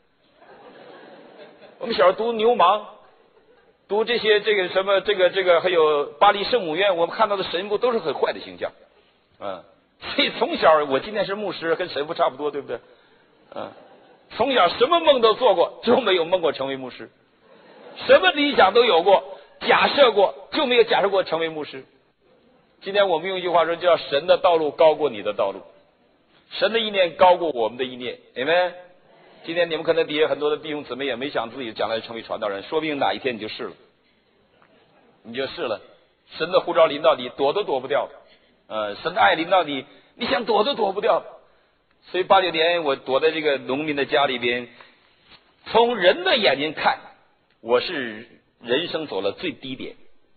我们小时候读牛虻，读这些这个什么这个这个还有巴黎圣母院，我们看到的神父都是很坏的形象，嗯，所以从小我今天是牧师，跟神父差不多，对不对？嗯，从小什么梦都做过，就没有梦过成为牧师；什么理想都有过，假设过，就没有假设过成为牧师。今天我们用一句话说，叫神的道路高过你的道路，神的意念高过我们的意念，明白？今天你们可能底下很多的弟兄姊妹也没想自己将来成为传道人，说不定哪一天你就试了，你就试了。神的呼召临到你，躲都躲不掉。呃，神的爱临到你，你想躲都躲不掉。所以八九年我躲在这个农民的家里边，从人的眼睛看，我是人生走了最低点。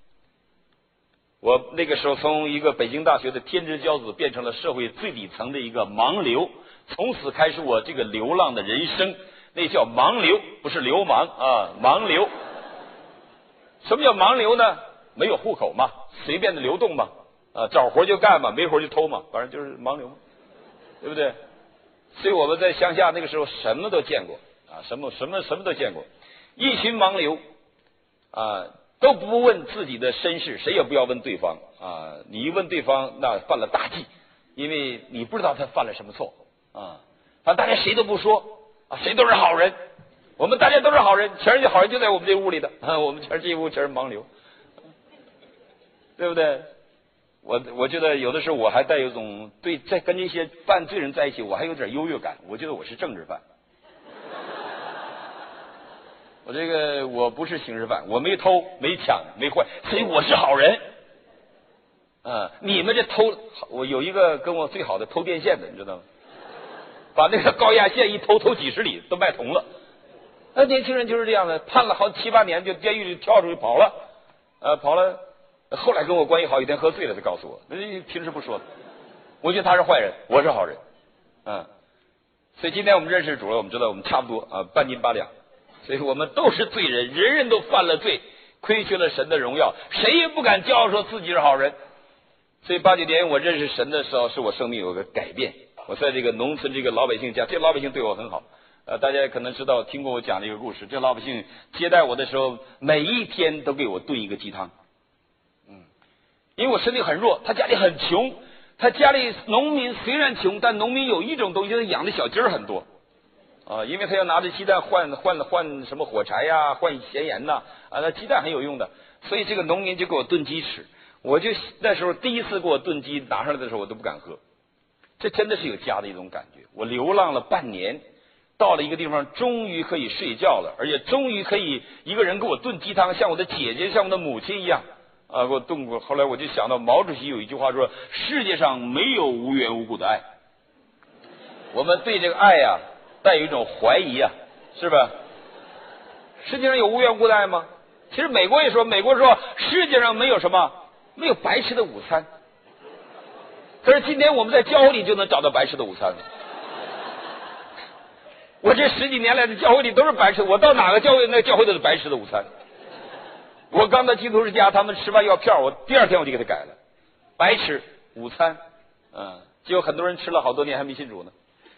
我那个时候从一个北京大学的天之骄子变成了社会最底层的一个盲流，从此开始我这个流浪的人生，那叫盲流，不是流氓啊，盲流。什么叫盲流呢？没有户口嘛，随便的流动嘛，啊，找活就干嘛，没活就偷嘛，反正就是盲流嘛，对不对？所以我们在乡下那个时候什么都见过啊，什么什么什么都见过，一群盲流啊。都不问自己的身世，谁也不要问对方啊！你一问对方，那犯了大忌，因为你不知道他犯了什么错啊！反正大家谁都不说啊，谁都是好人，我们大家都是好人，全是好人就在我们这屋里的啊！我们全是这屋全是盲流，对不对？我我觉得有的时候我还带有一种对，在跟这些犯罪人在一起，我还有点优越感，我觉得我是政治犯。我这个我不是刑事犯，我没偷没抢没坏，所以我是好人。啊，你们这偷，我有一个跟我最好的偷电线的，你知道吗？把那个高压线一偷，偷几十里都卖铜了。那年轻人就是这样的，判了好七八年，就监狱里跳出去跑了，呃，跑了。后来跟我关系好，有一天喝醉了，他告诉我，那平时不说的。我觉得他是坏人，我是好人，嗯。所以今天我们认识主了，我们知道我们差不多啊，半斤八两。所以我们都是罪人，人人都犯了罪，亏缺了神的荣耀，谁也不敢骄傲说自己是好人。所以八九年我认识神的时候，是我生命有个改变。我在这个农村这个老百姓家，这老百姓对我很好呃，大家可能知道听过我讲这个故事，这老百姓接待我的时候，每一天都给我炖一个鸡汤。嗯，因为我身体很弱，他家里很穷，他家里农民虽然穷，但农民有一种东西，他养的小鸡儿很多。啊，因为他要拿着鸡蛋换换换什么火柴呀、啊，换咸盐呐，啊，那鸡蛋很有用的，所以这个农民就给我炖鸡吃。我就那时候第一次给我炖鸡拿上来的时候，我都不敢喝，这真的是有家的一种感觉。我流浪了半年，到了一个地方，终于可以睡觉了，而且终于可以一个人给我炖鸡汤，像我的姐姐，像我的母亲一样啊，给我炖过。后来我就想到毛主席有一句话说：“世界上没有无缘无故的爱。”我们对这个爱呀、啊。带有一种怀疑啊，是吧？世界上有无缘无故的爱吗？其实美国也说，美国说世界上没有什么，没有白吃的午餐。可是今天我们在教会里就能找到白吃的午餐了。我这十几年来的教会里都是白吃，我到哪个教会，那个教会都是白吃的午餐。我刚到基督之家，他们吃饭要票，我第二天我就给他改了，白吃午餐。嗯，结果很多人吃了好多年还没信主呢。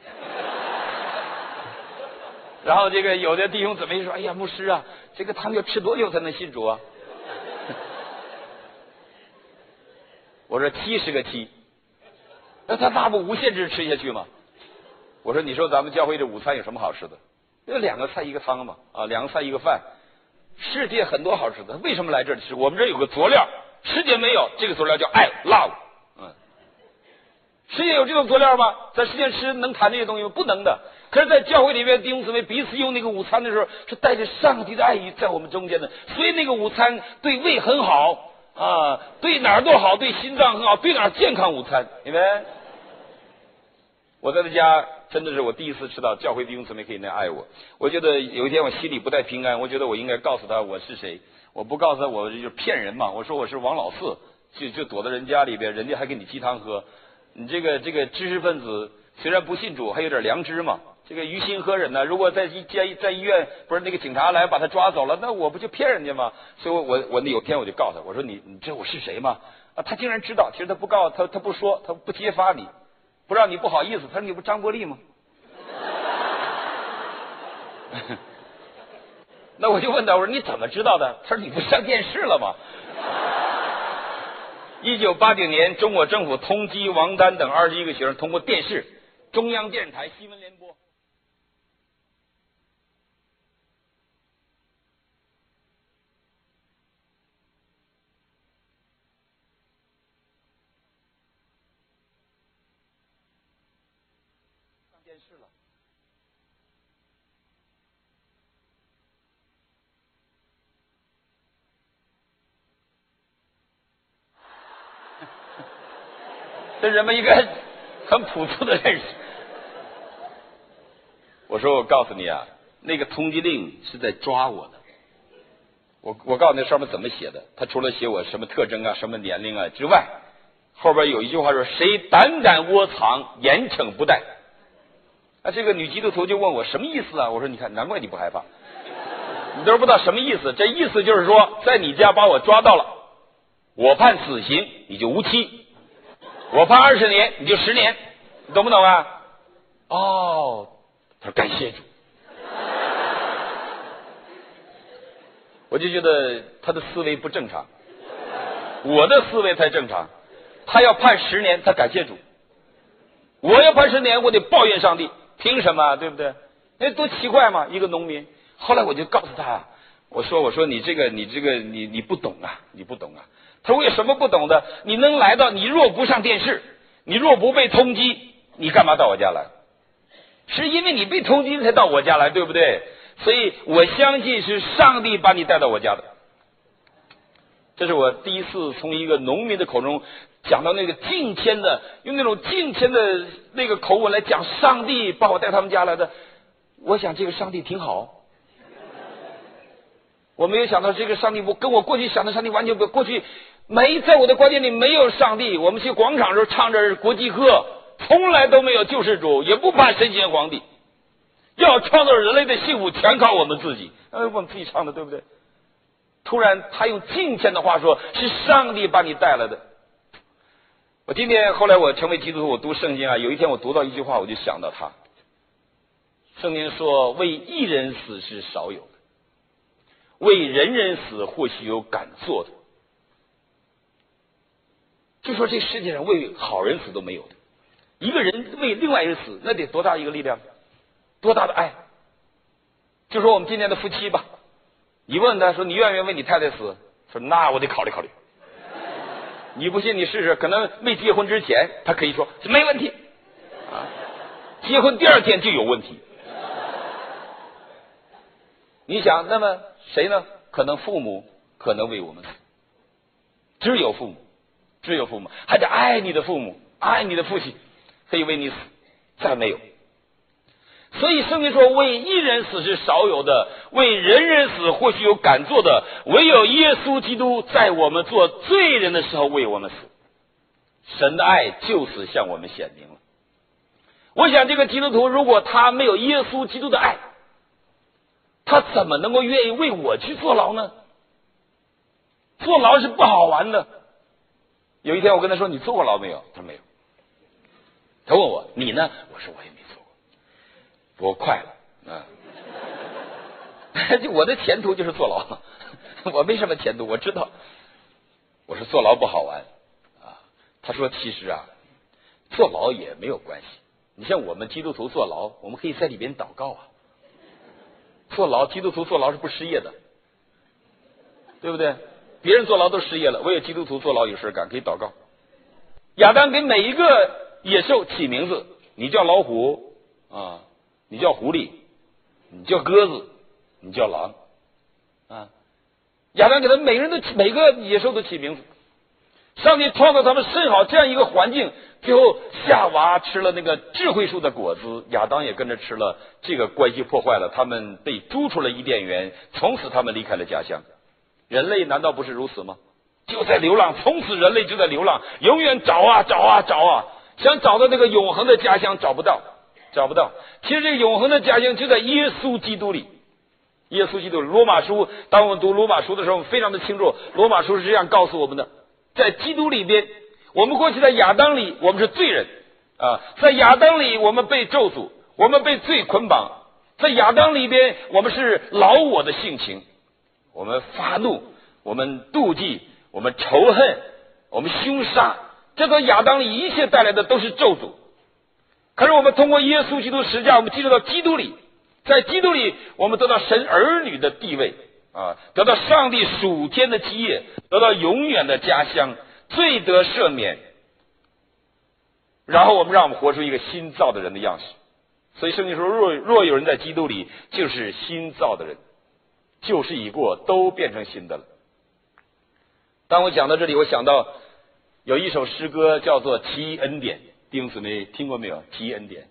然后这个有的弟兄姊妹说：“哎呀，牧师啊，这个他们要吃多久才能信主啊？”我说七十个七，那他那不无限制吃下去吗？我说你说咱们教会这午餐有什么好吃的？那两个菜一个汤嘛，啊，两个菜一个饭。世界很多好吃的，为什么来这里吃？我们这有个佐料，世界没有，这个佐料叫爱 love。嗯，世界有这种佐料吗？在世界吃能谈这些东西吗？不能的。可是，在教会里面，弟兄姊妹彼此用那个午餐的时候，是带着上帝的爱意在我们中间的，所以那个午餐对胃很好啊，对哪儿都好，对心脏很好，对哪儿健康午餐，明白？我在他家真的是我第一次吃到教会弟兄姊妹可以那样爱我。我觉得有一天我心里不太平安，我觉得我应该告诉他我是谁。我不告诉他，我就是骗人嘛。我说我是王老四，就就躲在人家里边，人家还给你鸡汤喝。你这个这个知识分子虽然不信主，还有点良知嘛。这个于心何忍呢？如果在医在在医院，不是那个警察来把他抓走了，那我不就骗人家吗？所以我我我那有天我就告诉他，我说你你知道我是谁吗？啊，他竟然知道，其实他不告他他不说，他不揭发你，不让你不好意思。他说你不张国立吗？那我就问他，我说你怎么知道的？他说你不上电视了吗？一九八九年，中国政府通缉王丹等二十一个学生，通过电视、中央电视台新闻联播。上电视了。这人们应该很朴素的认识。我说我告诉你啊，那个通缉令是在抓我的。我我告诉你上面怎么写的，他除了写我什么特征啊、什么年龄啊之外，后边有一句话说：“谁胆敢窝藏，严惩不贷。”啊，这个女基督徒就问我什么意思啊？我说你看，难怪你不害怕，你都不知道什么意思。这意思就是说，在你家把我抓到了，我判死刑，你就无期。我判二十年，你就十年，你懂不懂啊？哦，他说感谢主，我就觉得他的思维不正常，我的思维才正常。他要判十年，他感谢主；我要判十年，我得抱怨上帝，凭什么？对不对？那多奇怪嘛！一个农民。后来我就告诉他，我说：“我说你这个，你这个，你你不懂啊，你不懂啊。”他说：“为什么不懂的？你能来到，你若不上电视，你若不被通缉，你干嘛到我家来？是因为你被通缉才到我家来，对不对？所以我相信是上帝把你带到我家的。”这是我第一次从一个农民的口中讲到那个敬谦的，用那种敬谦的那个口吻来讲上帝把我带他们家来的。我想这个上帝挺好。我没有想到这个上帝，我跟我过去想的上帝完全不，过去没在我的观念里没有上帝。我们去广场时候唱着国际歌，从来都没有救世主，也不怕神仙皇帝，要创造人类的幸福全靠我们自己。呃，我们自己唱的，对不对？突然他用敬虔的话说，是上帝把你带来的。我今天后来我成为基督徒，我读圣经啊，有一天我读到一句话，我就想到他， 圣经说，为一人死是少有的，为人人死或许有敢做的。就说这世界上为好人死都没有的，一个人为另外一人死，那得多大一个力量，多大的爱。就说我们今天的夫妻吧，你问他说你愿不愿意为你太太死，说那我得考虑考虑。你不信你试试，可能没结婚之前他可以说没问题啊，结婚第二天就有问题。你想，那么谁呢？可能父母可能为我们死，只有父母，只有父母，还得爱你的父母，爱你的父亲，可以为你死，再没有。所以圣经说，为一人死是少有的，为人人死或许有敢做的，唯有耶稣基督在我们做罪人的时候为我们死。神的爱就此向我们显明了。我想这个基督徒如果他没有耶稣基督的爱，他怎么能够愿意为我去坐牢呢？坐牢是不好玩的。有一天我跟他说，你坐过牢没有？他说没有。他问我，你呢？我说我也没坐过，我快了啊！就我的前途就是坐牢，我没什么前途，我知道。我说坐牢不好玩啊。他说其实啊，坐牢也没有关系。你像我们基督徒坐牢，我们可以在里边祷告啊。坐牢，基督徒坐牢是不失业的，对不对？别人坐牢都失业了，唯有基督徒坐牢有事干，可以祷告。亚当给每一个野兽起名字，你叫老虎啊，你叫狐狸，你叫鸽子，你叫狼啊。亚当给他每个人都每个野兽都起名字。上帝创造他们甚好，这样一个环境，最后夏娃吃了那个智慧树的果子，亚当也跟着吃了，这个关系破坏了，他们被逐出了伊甸园，从此他们离开了家乡。人类难道不是如此吗？就在流浪，从此人类就在流浪，永远找啊找啊找啊，想找到那个永恒的家乡，找不到，找不到。其实这个永恒的家乡就在耶稣基督里。耶稣基督，罗马书，当我们读罗马书的时候，我们非常的清楚，罗马书是这样告诉我们的。在基督里边，我们过去在亚当里，我们是罪人啊，在亚当里我们被咒诅，我们被罪捆绑，在亚当里边我们是老我的性情，我们发怒，我们妒忌，我们仇恨，我们凶杀，这个亚当里一切带来的都是咒诅。可是我们通过耶稣基督十字架，我们进入到基督里，在基督里我们得到神儿女的地位啊，得到上帝属天的基业，得到永远的家乡，罪得赦免，然后我们让我们活出一个新造的人的样式。所以圣经说，若若有人在基督里，就是新造的人，旧事已过，都变成新的了。当我讲到这里，我想到有一首诗歌叫做《奇恩典》，弟兄姊妹听过没有？《奇恩典》，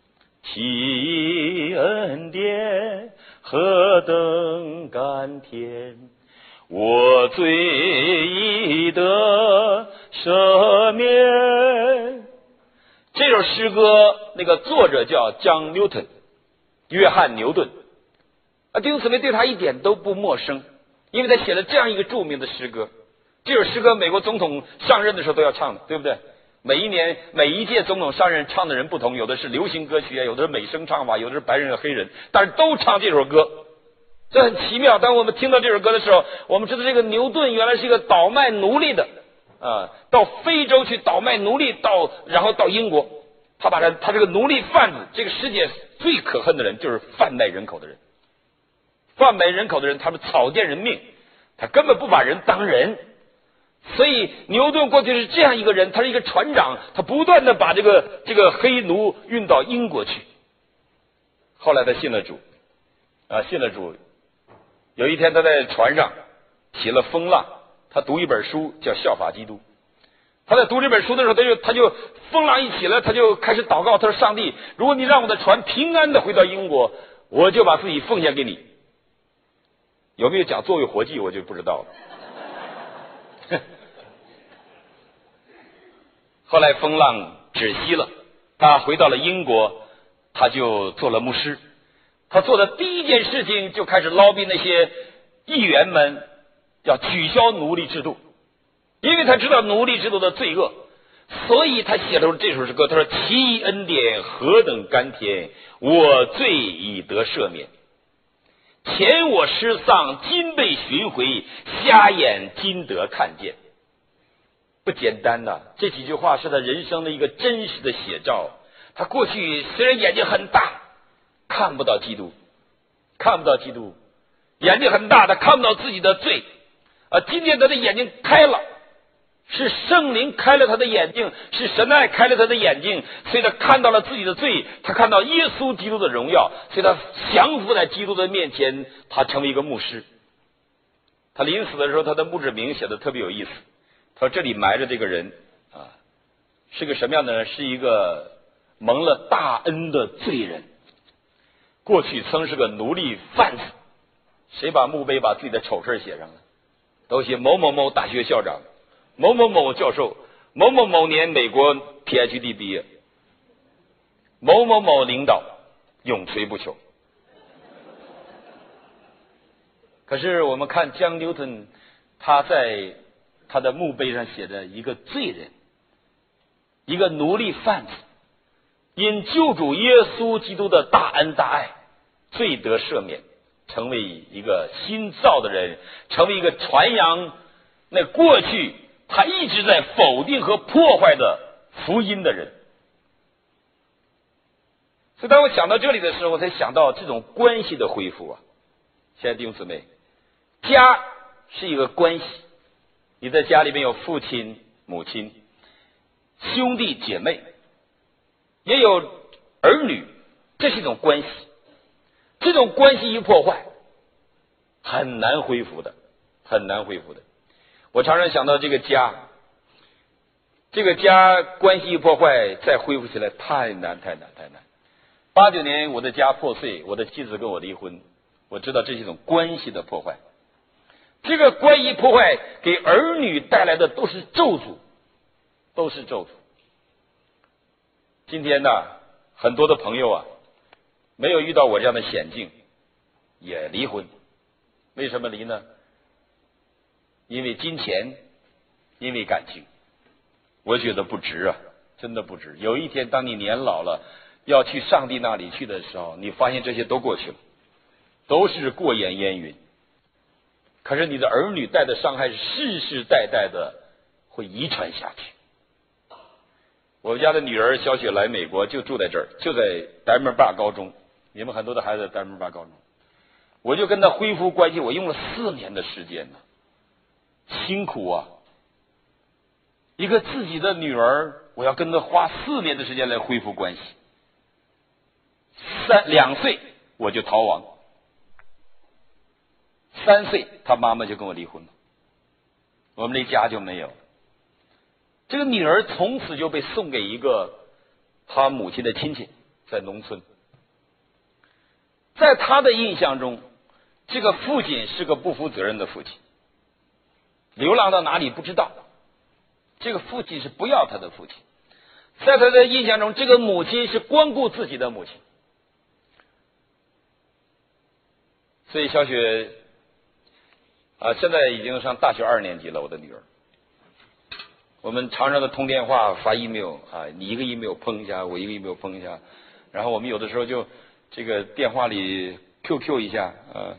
奇恩典何等甘甜，我罪已得赦免。这首诗歌那个作者叫江牛顿，约翰牛顿啊，弟兄姊妹对他一点都不陌生，因为他写了这样一个著名的诗歌。这首诗歌美国总统上任的时候都要唱的，对不对？每一年每一届总统上任唱的人不同，有的是流行歌曲，有的是美声唱法，有的是白人和黑人，但是都唱这首歌。这很奇妙。当我们听到这首歌的时候，我们知道这个牛顿原来是一个倒卖奴隶的啊，到非洲去倒卖奴隶，到然后到英国，他把他他这个奴隶贩子，这个世界最可恨的人就是贩卖人口的人。贩卖人口的人，他们草菅人命，他根本不把人当人。所以牛顿过去是这样一个人，他是一个船长，他不断的把这个这个黑奴运到英国去。后来他信了主啊，信了主。有一天他在船上起了风浪，他读一本书叫《效法基督》。他在读这本书的时候，他就他就风浪一起来，他就开始祷告，他说：“上帝，如果你让我的船平安的回到英国，我就把自己奉献给你。”有没有讲作为活祭，我就不知道了。后来风浪止息了，他回到了英国，他就做了牧师。他做的第一件事情就开始捞逼那些议员们，要取消奴隶制度，因为他知道奴隶制度的罪恶。 所以他写出这首诗歌，他说：“其恩典何等甘甜，我罪已得赦免。前我失丧，今被寻回，瞎眼今得看见。”不简单呐！这几句话是他人生的一个真实的写照。他过去虽然眼睛很大，看不到基督，看不到基督，眼睛很大，他看不到自己的罪。啊，今天他的眼睛开了，是圣灵开了他的眼睛，是神爱开了他的眼睛，所以他看到了自己的罪，他看到耶稣基督的荣耀，所以他降服在基督的面前，他成为一个牧师。他临死的时候，他的墓志铭写的特别有意思。他说这里埋着这个人啊，是个什么样的人？是一个蒙了大恩的罪人，过去曾是个奴隶贩子。谁把墓碑把自己的丑事写上了？都写某某某大学校长，某某某教授，某某某年美国 P H D 毕业，某某某领导永垂不朽。可是我们看江牛顿，他在他的墓碑上写着一个罪人，一个奴隶贩子，因救主耶稣基督的大恩大爱，罪得赦免，成为一个新造的人，成为一个传扬那过去他一直在否定和破坏的福音的人。所以当我想到这里的时候，我才想到这种关系的恢复啊。亲爱的弟兄姊妹，家是一个关系，你在家里面有父亲、母亲、兄弟姐妹，也有儿女，这是一种关系。这种关系一破坏，很难恢复的，很难恢复的。我常常想到这个家，这个家关系一破坏，再恢复起来太难太难太难。八九年我的家破碎，我的妻子跟我离婚，我知道这是一种关系的破坏。这个关系破坏给儿女带来的都是咒诅，都是咒诅。今天呢，很多的朋友啊，没有遇到我这样的险境，也离婚。为什么离呢？因为金钱，因为感情。我觉得不值啊，真的不值。有一天当你年老了，要去上帝那里去的时候，你发现这些都过去了，都是过眼烟云。可是你的儿女带的伤害是世世代代的会遗传下去。我们家的女儿小雪来美国就住在这儿，就在丹门坝高中。你们很多的孩子在丹门坝高中，我就跟她恢复关系，我用了四年的时间呢，辛苦啊！一个自己的女儿，我要跟她花四年的时间来恢复关系。三两岁我就逃亡，三岁她妈妈就跟我离婚了，我们那家就没有。这个女儿从此就被送给一个她母亲的亲戚，在农村。在她的印象中，这个父亲是个不负责任的父亲，流浪到哪里不知道。这个父亲是不要他的父亲，在他的印象中，这个母亲是光顾自己的母亲。所以小雪啊，现在已经上大学二年级了，我的女儿。我们常常的通电话、发 email 啊，你一个 email 碰一下，我一个 email 碰一下，然后我们有的时候就这个电话里 Q Q 一下啊，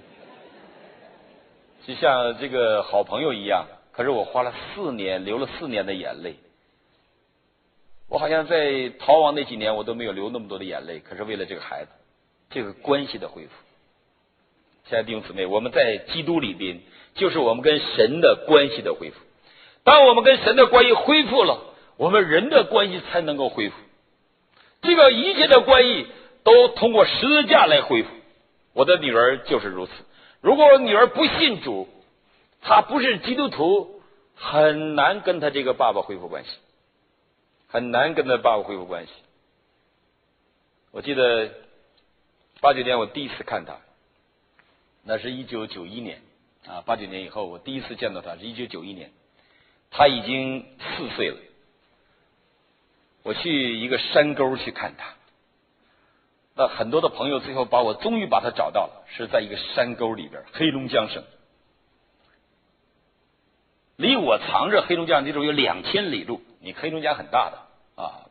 就像这个好朋友一样。可是我花了四年，流了四年的眼泪。我好像在逃亡那几年，我都没有流那么多的眼泪。可是为了这个孩子，这个关系的恢复。亲爱的弟兄姊妹，我们在基督里边，就是我们跟神的关系的恢复。当我们跟神的关系恢复了，我们人的关系才能够恢复。这个一切的关系都通过十字架来恢复。我的女儿就是如此。如果女儿不信主，她不是基督徒，很难跟她这个爸爸恢复关系，很难跟她爸爸恢复关系。我记得八九年我第一次看她，那是一九九一年啊，八九年以后我第一次见到她是一九九一年，她已经四岁了。我去一个山沟去看她，那很多的朋友最后把我终于把她找到了，是在一个山沟里边，黑龙江省。离我藏着黑龙江那种有两千里路， 你黑龙江很大的啊。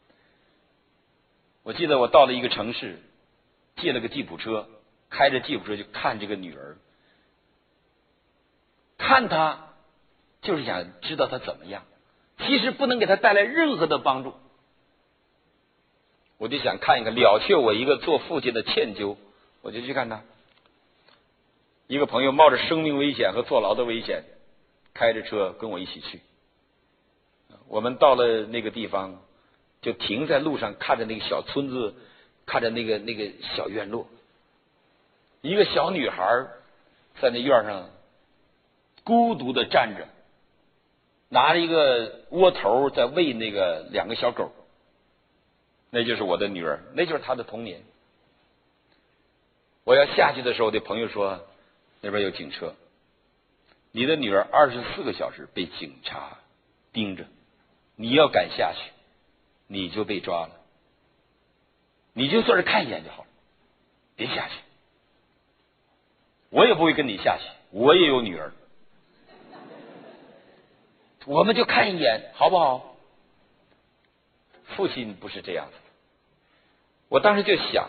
我记得我到了一个城市，借了个吉普车，开着吉普车就看这个女儿，看她就是想知道她怎么样，其实不能给她带来任何的帮助。我就想看一看，了却我一个做父亲的歉疚，我就去看她。一个朋友冒着生命危险和坐牢的危险，开着车跟我一起去。我们到了那个地方，就停在路上，看着那个小村子，看着那个那个小院落。一个小女孩在那院上孤独的站着，拿着一个窝头在喂那个两个小狗。那就是我的女儿，那就是她的童年。我要下去的时候，我的朋友说那边有警车，你的女儿二十四个小时被警察盯着，你要敢下去你就被抓了，你就算是看一眼就好了，别下去。我也不会跟你下去，我也有女儿，我们就看一眼好不好？父亲不是这样子的。我当时就想，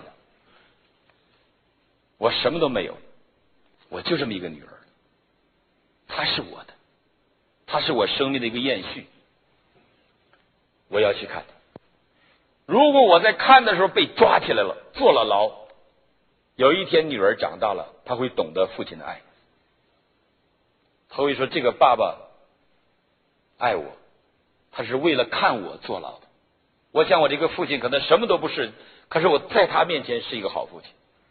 我什么都没有，我就这么一个女儿，她是我的，她是我生命的一个延续，我要去看她。如果我在看的时候被抓起来了，坐了牢，有一天女儿长大了，她会懂得父亲的爱，她会说这个爸爸爱我，他是为了看我坐牢的。我想我这个父亲可能什么都不是，可是我在他面前是一个好父亲。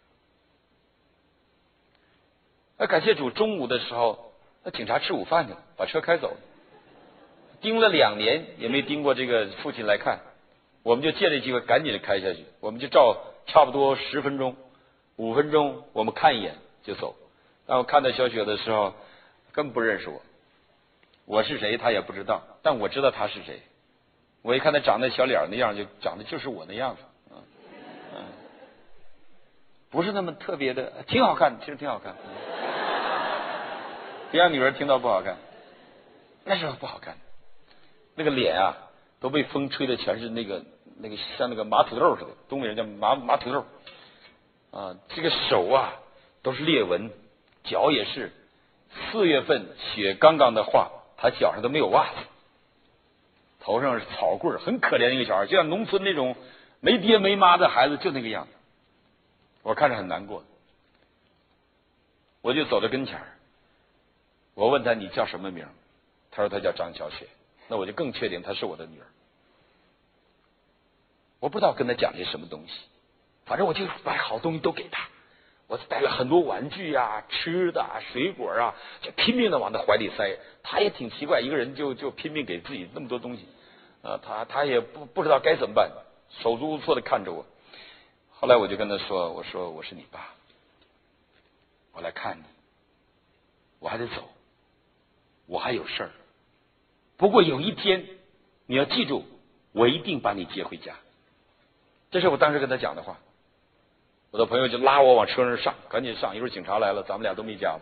那感谢主，中午的时候，那警察吃午饭去了，把车开走了，盯了两年也没盯过这个父亲来看，我们就借这机会赶紧的开下去，我们就照差不多十分钟、五分钟，我们看一眼就走。当我看到小雪的时候，根本不认识我，我是谁他也不知道，但我知道他是谁。我一看他长得小脸那样，就长得就是我那样子，嗯嗯，不是那么特别的，挺好看，其实挺好看。别让女儿听到不好看，那时候不好看，那个脸啊都被风吹的全是那个那个像那个马土豆似的，东北人叫马马土豆啊。这个手啊都是裂纹，脚也是，四月份雪刚刚的化，他脚上都没有袜子。头上是草棍，很可怜的一个小孩，就像农村那种没爹没妈的孩子，就那个样子。我看着很难过，我就走到跟前儿，我问他你叫什么名？他说他叫张小雪。那我就更确定她是我的女儿。我不知道跟他讲些什么东西，反正我就把好东西都给他，我带了很多玩具啊、吃的啊、水果啊，就拼命的往他怀里塞。他也挺奇怪，一个人就就拼命给自己那么多东西，啊，他他也不不知道该怎么办，手足无措的看着我。后来我就跟他说：“我说我是你爸，我来看你，我还得走，我还有事儿。不过有一天你要记住，我一定把你接回家。”这是我当时跟他讲的话。我的朋友就拉我往车上上，赶紧上，一会儿警察来了，咱们俩都没家了。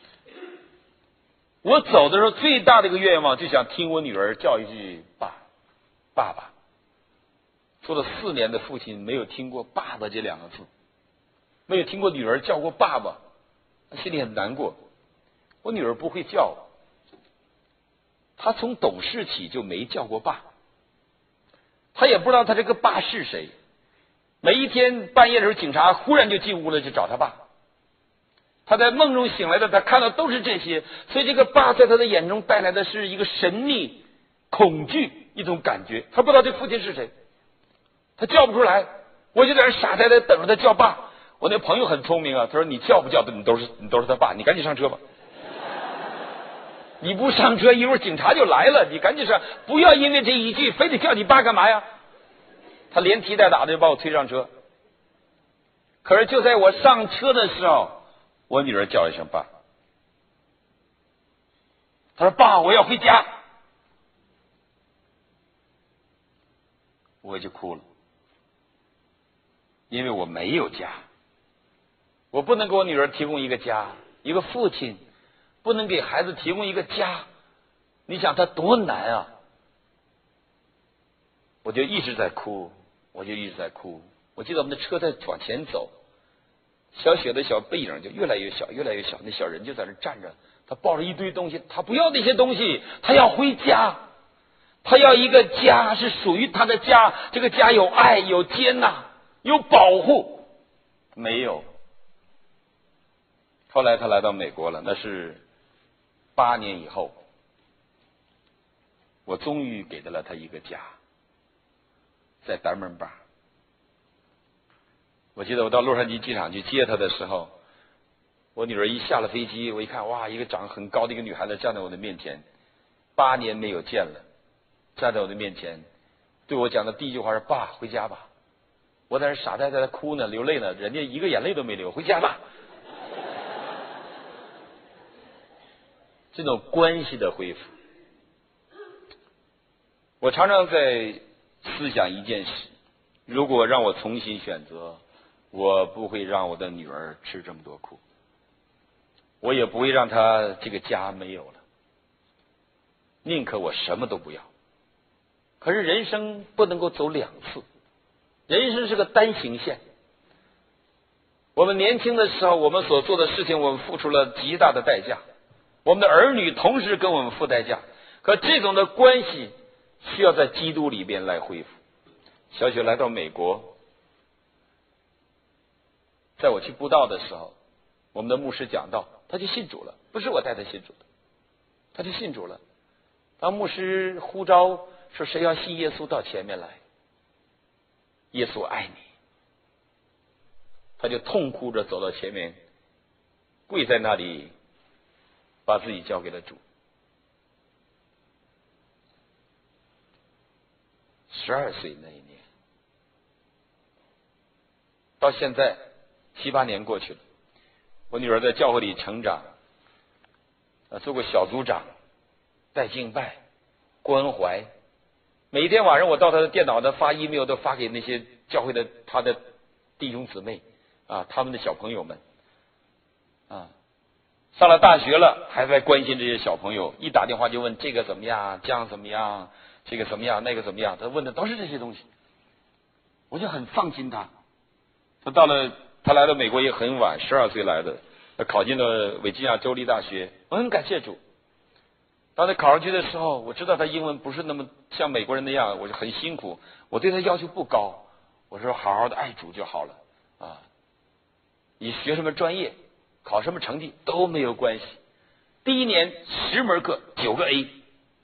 我走的时候最大的一个愿望，就想听我女儿叫一句爸爸爸。做了四年的父亲，没有听过爸爸这两个字，没有听过女儿叫过爸爸，心里很难过。我女儿不会叫，她从懂事起就没叫过爸，她也不知道她这个爸是谁。每一天半夜的时候，警察忽然就进屋了，就找他爸。他在梦中醒来的，他看到都是这些，所以这个爸在他的眼中带来的是一个神秘、恐惧一种感觉。他不知道这父亲是谁，他叫不出来。我就在那傻呆呆等着他叫爸。我那朋友很聪明啊，他说你叫不叫你都是你都是他爸，你赶紧上车吧。你不上车，一会儿警察就来了，你赶紧上，不要因为这一句非得叫你爸干嘛呀？他连踢带打的就把我推上车。可是就在我上车的时候，我女儿叫一声爸。她说爸，我要回家。我就哭了，因为我没有家，我不能给我女儿提供一个家，一个父亲不能给孩子提供一个家，你想他多难啊。 我就一直在哭，我就一直在哭。我记得我们的车在往前走，小雪的小背影就越来越小，越来越小。那小人就在那站着，他抱着一堆东西，他不要那些东西，他要回家，他要一个家，是属于他的家。这个家有爱，有接纳，有保护。没有。后来他来到美国了，那是八年以后，我终于给到了他一个家，在丹门巴。我记得我到洛杉矶机场去接他的时候，我女儿一下了飞机，我一看，哇，一个长很高的一个女孩子站在我的面前，八年没有见了，站在我的面前，对我讲的第一句话是：“爸，回家吧。”我在那傻呆呆的哭呢，流泪呢，人家一个眼泪都没流，回家吧。这种关系的恢复，我常常在思想一件事：如果让我重新选择，我不会让我的女儿吃这么多苦，我也不会让她这个家没有了，宁可我什么都不要。可是人生不能够走两次，人生是个单行线。我们年轻的时候，我们所做的事情，我们付出了极大的代价，我们的儿女同时跟我们付代价。可这种的关系需要在基督里边来恢复。小雪来到美国，在我去布道的时候，我们的牧师讲道，他就信主了，不是我带他信主的，他就信主了。当牧师呼召说谁要信耶稣到前面来，耶稣爱你，他就痛哭着走到前面，跪在那里，把自己交给了主。十二岁那一年，到现在七八年过去了，我女儿在教会里成长，呃，做过小组长，带敬拜，关怀。每天晚上我到她的电脑的发 email 都发给那些教会的她的弟兄姊妹啊，他们的小朋友们啊，上了大学了还在关心这些小朋友，一打电话就问这个怎么样，这样怎么样，这个怎么样，那个怎么样，他问的都是这些东西，我就很放心他。他到了，他来到美国也很晚，十二岁来的，他考进了维吉尼亚州立大学，我很感谢主。当他考上去的时候，我知道他英文不是那么像美国人那样，我就很辛苦，我对他要求不高，我说好好的爱主就好了啊，你学什么专业，考什么成绩都没有关系。第一年十门课九个 A，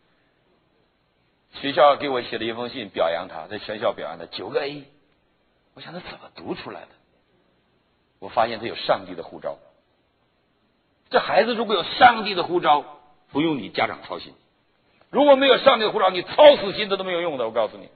学校给我写了一封信表扬他，在全校表扬他九个 A， 我想他怎么读出来的？我发现他有上帝的呼召。这孩子如果有上帝的呼召，不用你家长操心；如果没有上帝的呼召，你操死心的都没有用的。我告诉你，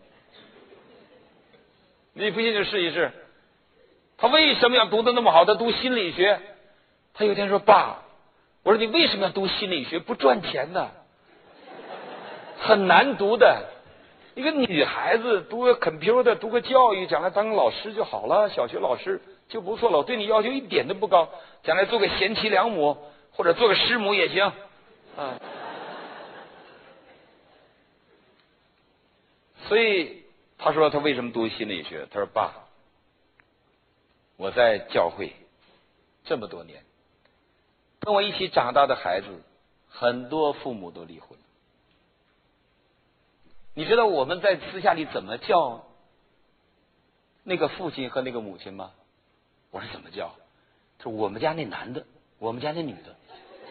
你不信就试一试。他为什么要读得那么好？他读心理学。他有一天说：“爸，我说你为什么要读心理学？不赚钱的，很难读的。一个女孩子读个 computer， 读个教育，将来当个老师就好了，小学老师就不错了。我对你要求一点都不高，将来做个贤妻良母或者做个师母也行。”啊，所以他说他为什么读心理学？他说：“爸，我在教会这么多年，跟我一起长大的孩子，很多父母都离婚。你知道我们在私下里怎么叫那个父亲和那个母亲吗？”我说：“怎么叫？”他说：“我们家那男的，我们家那女的。”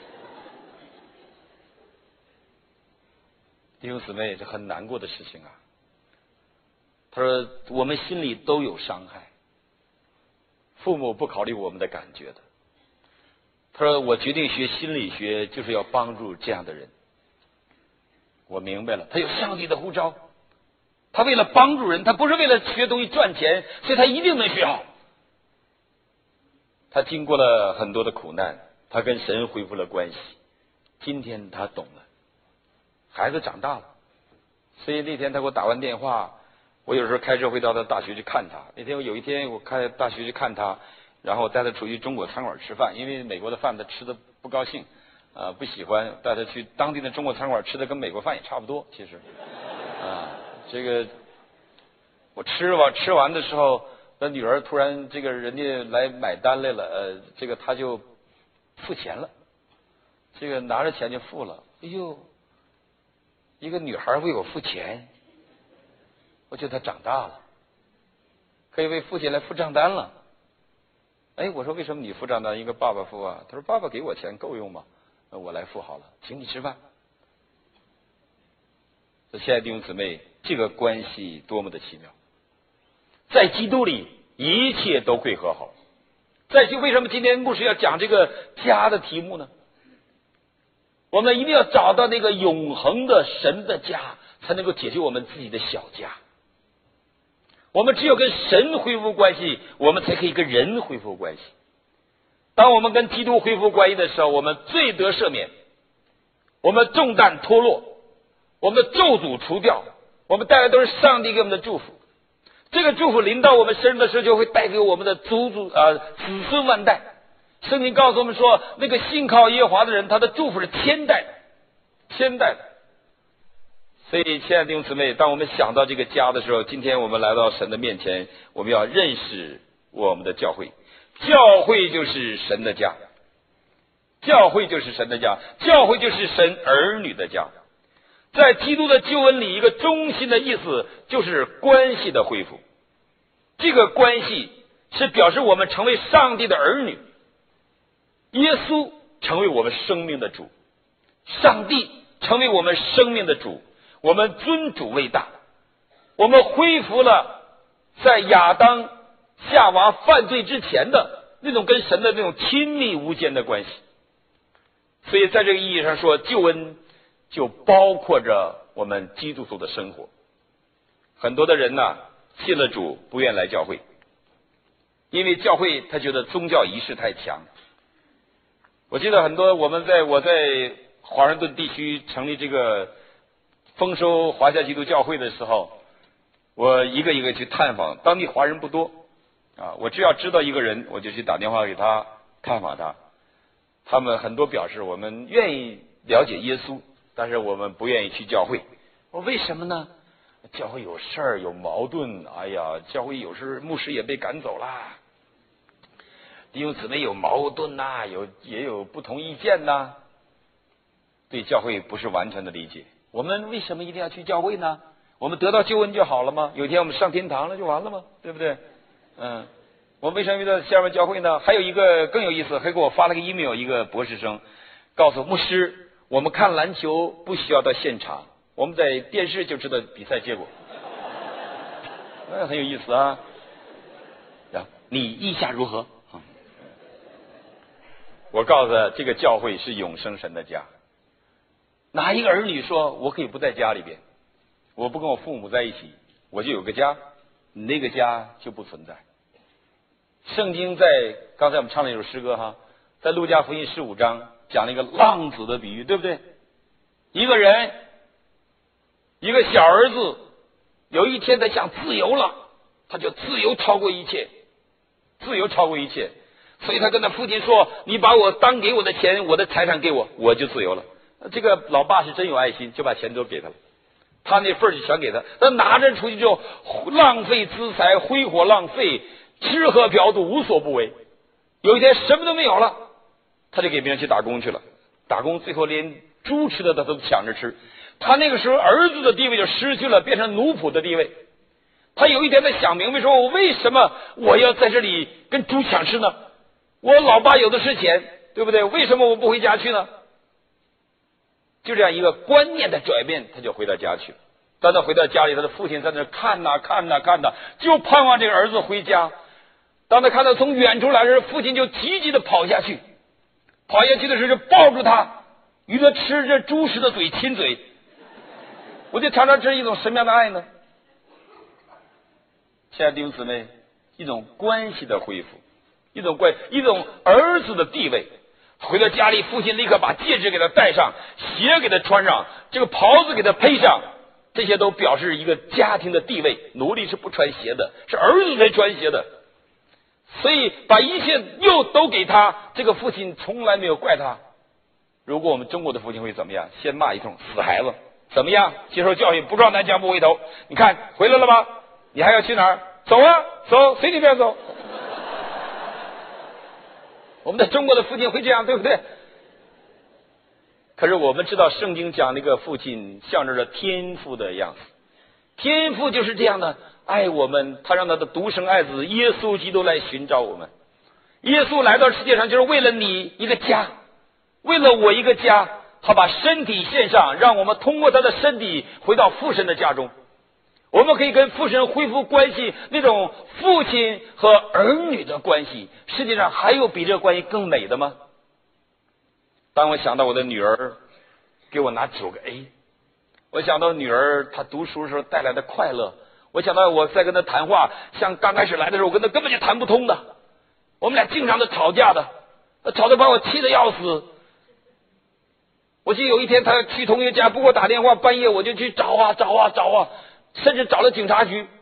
弟兄姊妹，这很难过的事情啊。他说：“我们心里都有伤害，父母不考虑我们的感觉的。”他说：“我决定学心理学，就是要帮助这样的人。”我明白了，他有上帝的呼召，他为了帮助人，他不是为了学东西赚钱，所以他一定能学好。他经过了很多的苦难，他跟神恢复了关系。今天他懂了，孩子长大了，所以那天他给我打完电话，我有时候开车会到他大学去看他。那天我有一天我开大学去看他，然后带他出去中国餐馆吃饭，因为美国的饭他吃的不高兴，啊，不喜欢，带他去当地的中国餐馆吃的跟美国饭也差不多，其实，啊，这个我吃完吃完的时候，那女儿突然这个人家来买单来了，呃，这个她就付钱了，这个拿着钱就付了。哎呦，一个女孩为我付钱，我觉得她长大了，可以为父亲来付账单了。哎，我说为什么你付账单，应该爸爸付啊？他说爸爸给我钱够用吗？那我来付好了，请你吃饭。这亲爱的弟兄姊妹，这个关系多么的奇妙！在基督里，一切都会和好。再就为什么今天牧师要讲这个家的题目呢？我们一定要找到那个永恒的神的家，才能够解决我们自己的小家。我们只有跟神恢复关系，我们才可以跟人恢复关系。当我们跟基督恢复关系的时候，我们罪得赦免，我们重担脱落，我们的咒诅除掉，我们带来都是上帝给我们的祝福。这个祝福临到我们身上的时候，就会带给我们的祖祖啊子孙万代。圣经告诉我们说，那个信靠耶和华的人，他的祝福是千代千代的。所以亲爱的弟兄姊妹，当我们想到这个家的时候，今天我们来到神的面前，我们要认识我们的教会。教会就是神的家，教会就是神的家，教会就是神儿女的家。在基督的救恩里，一个中心的意思就是关系的恢复。这个关系是表示我们成为上帝的儿女，耶稣成为我们生命的主，上帝成为我们生命的主，我们尊主为大，我们恢复了在亚当夏娃犯罪之前的那种跟神的那种亲密无间的关系。所以在这个意义上说，救恩就包括着我们基督徒的生活。很多的人呢，信了主不愿来教会，因为教会他觉得宗教仪式太强。我记得很多我们在我在华盛顿地区成立这个丰收华夏基督教会的时候，我一个一个去探访，当地华人不多啊，我只要知道一个人，我就去打电话给他探访他。他们很多表示我们愿意了解耶稣，但是我们不愿意去教会。我说为什么呢？教会有事儿有矛盾，哎呀，教会有时牧师也被赶走啦，弟兄姊妹有矛盾呐、啊，有也有不同意见呐、啊，对教会不是完全的理解。我们为什么一定要去教会呢？我们得到救恩就好了吗？有一天我们上天堂了就完了吗？对不对？嗯，我们为什么遇到下面教会呢？还有一个更有意思，还给我发了个 email， 一个博士生告诉牧师，我们看篮球不需要到现场，我们在电视就知道比赛结果。那很有意思啊。你意下如何？我告诉他，这个教会是永生神的家。哪一个儿女说我可以不在家里边，我不跟我父母在一起，我就有个家，那个家就不存在。圣经在刚才我们唱了一首诗歌哈，在路加福音十五章讲了一个浪子的比喻，对不对？一个人，一个小儿子，有一天他想自由了，他就自由超过一切，自由超过一切。所以他跟他父亲说，你把我当给我的钱，我的财产给我，我就自由了。这个老爸是真有爱心，就把钱都给他了，他那份就全给他。他拿着出去之后，浪费资财，挥霍浪费，吃喝嫖赌无所不为。有一天什么都没有了，他就给别人去打工去了，打工最后连猪吃的他都抢着吃。他那个时候儿子的地位就失去了，变成奴仆的地位。他有一天他想明白，说我为什么我要在这里跟猪抢吃呢？我老爸有的是钱，对不对？为什么我不回家去呢？就这样一个观念的转变，他就回到家去了。当他回到家里，他的父亲在那看呐、啊、看呐、啊、看呐、啊，就盼望这个儿子回家。当他看到从远处来时，父亲就急急的跑下去，跑下去的时候就抱住他，与他吃着猪食的嘴亲嘴。我就常常这是一种什么样的爱呢？亲爱的弟兄姊妹，一种关系的恢复，一种关，一种儿子的地位。回到家里，父亲立刻把戒指给他戴上，鞋给他穿上，这个袍子给他披上，这些都表示一个家庭的地位。奴隶是不穿鞋的，是儿子才穿鞋的。所以把一切又都给他，这个父亲从来没有怪他。如果我们中国的父亲会怎么样？先骂一通，死孩子，怎么样？接受教训，不撞南墙不回头。你看回来了吧？ 你还要去哪儿？走啊，走，随你便走。我们在中国的父亲会这样，对不对？可是我们知道圣经讲那个父亲象征着天父的样子，天父就是这样的爱我们，他让他的独生爱子耶稣基督来寻找我们。耶稣来到世界上就是为了你一个家，为了我一个家，他把身体献上，让我们通过他的身体回到父神的家中，我们可以跟父神恢复关系，那种父亲和儿女的关系，世界上还有比这个关系更美的吗？当我想到我的女儿给我拿九个 A， 我想到女儿她读书时候带来的快乐，我想到我在跟她谈话，像刚开始来的时候我跟她根本就谈不通的，我们俩经常的吵架的，吵得把我气得要死。我记得有一天她去同学家不给我打电话，半夜我就去找啊找啊找啊，甚至找了警察局。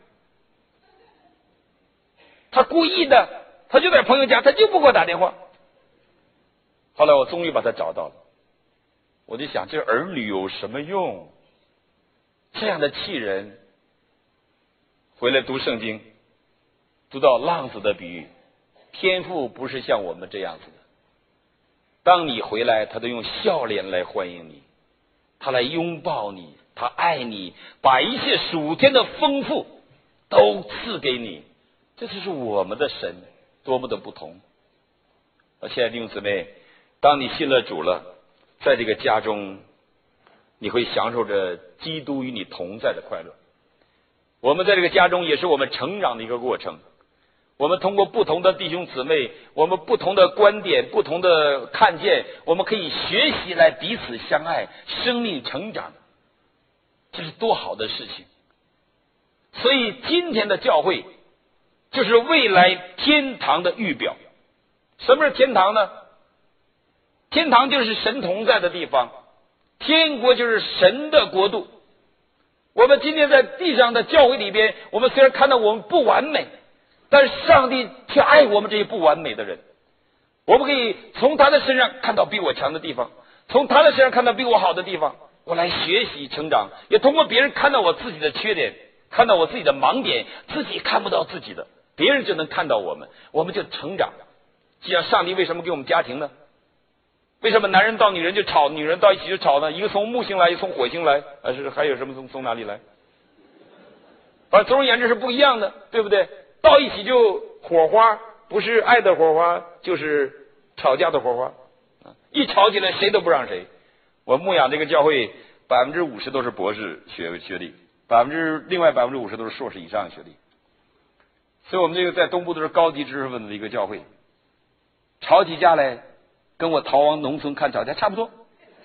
她故意的，她就在朋友家，她就不给我打电话。后来我终于把她找到了，我就想，这儿女有什么用？这样的气人。回来读圣经，读到浪子的比喻，天父不是像我们这样子的。当你回来，他都用笑脸来欢迎你，他来拥抱你，他爱你，把一切属天的丰富都赐给你。这就是我们的神，多么的不同！亲爱的弟兄姊妹，当你信了主了，在这个家中，你会享受着基督与你同在的快乐。我们在这个家中也是我们成长的一个过程。我们通过不同的弟兄姊妹，我们不同的观点，不同的看见，我们可以学习来彼此相爱，生命成长，这是多好的事情。所以今天的教会就是未来天堂的预表。什么是天堂呢？天堂就是神同在的地方，天国就是神的国度。我们今天在地上的教会里边，我们虽然看到我们不完美，但是上帝却爱我们这些不完美的人。我们可以从他的身上看到比我强的地方，从他的身上看到比我好的地方，我来学习成长，也通过别人看到我自己的缺点，看到我自己的盲点，自己看不到自己的，别人就能看到我们，我们就成长。就像上帝为什么给我们家庭呢？为什么男人到女人就吵，女人到一起就吵呢？一个从木星来，一个从火星来，还是还有什么从从哪里来？反正总而言之是不一样的，对不对？到一起就火花，不是爱的火花，就是吵架的火花。一吵起来谁都不让谁。我牧养这个教会，百分之五十都是博士学学历，百分之另外百分之五十都是硕士以上的学历。所以我们这个在东部都是高级知识分子的一个教会。吵起架来，跟我逃亡农村看吵架差不多，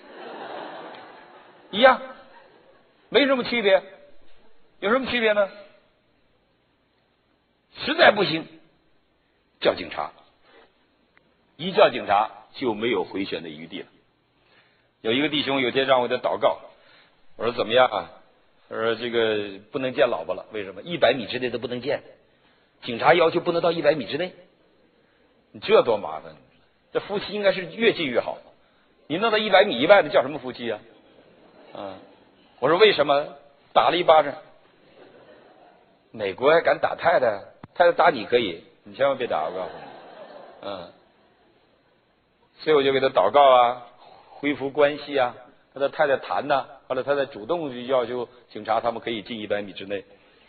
一样，没什么区别。有什么区别呢？实在不行，叫警察。一叫警察就没有回旋的余地了。有一个弟兄有天让我在祷告，我说怎么样啊？他说这个不能见老婆了，为什么？一百米之内都不能见，警察要求不能到一百米之内。你这多麻烦！这夫妻应该是越近越好。你弄到一百米以外的叫什么夫妻啊？嗯，我说为什么？打了一巴掌。美国还敢打太太？太太打你可以，你千万别打，我告诉你。嗯，所以我就给他祷告啊，恢复关系啊，和他太太谈呐、啊，后来太太主动要求警察他们可以进一百米之内。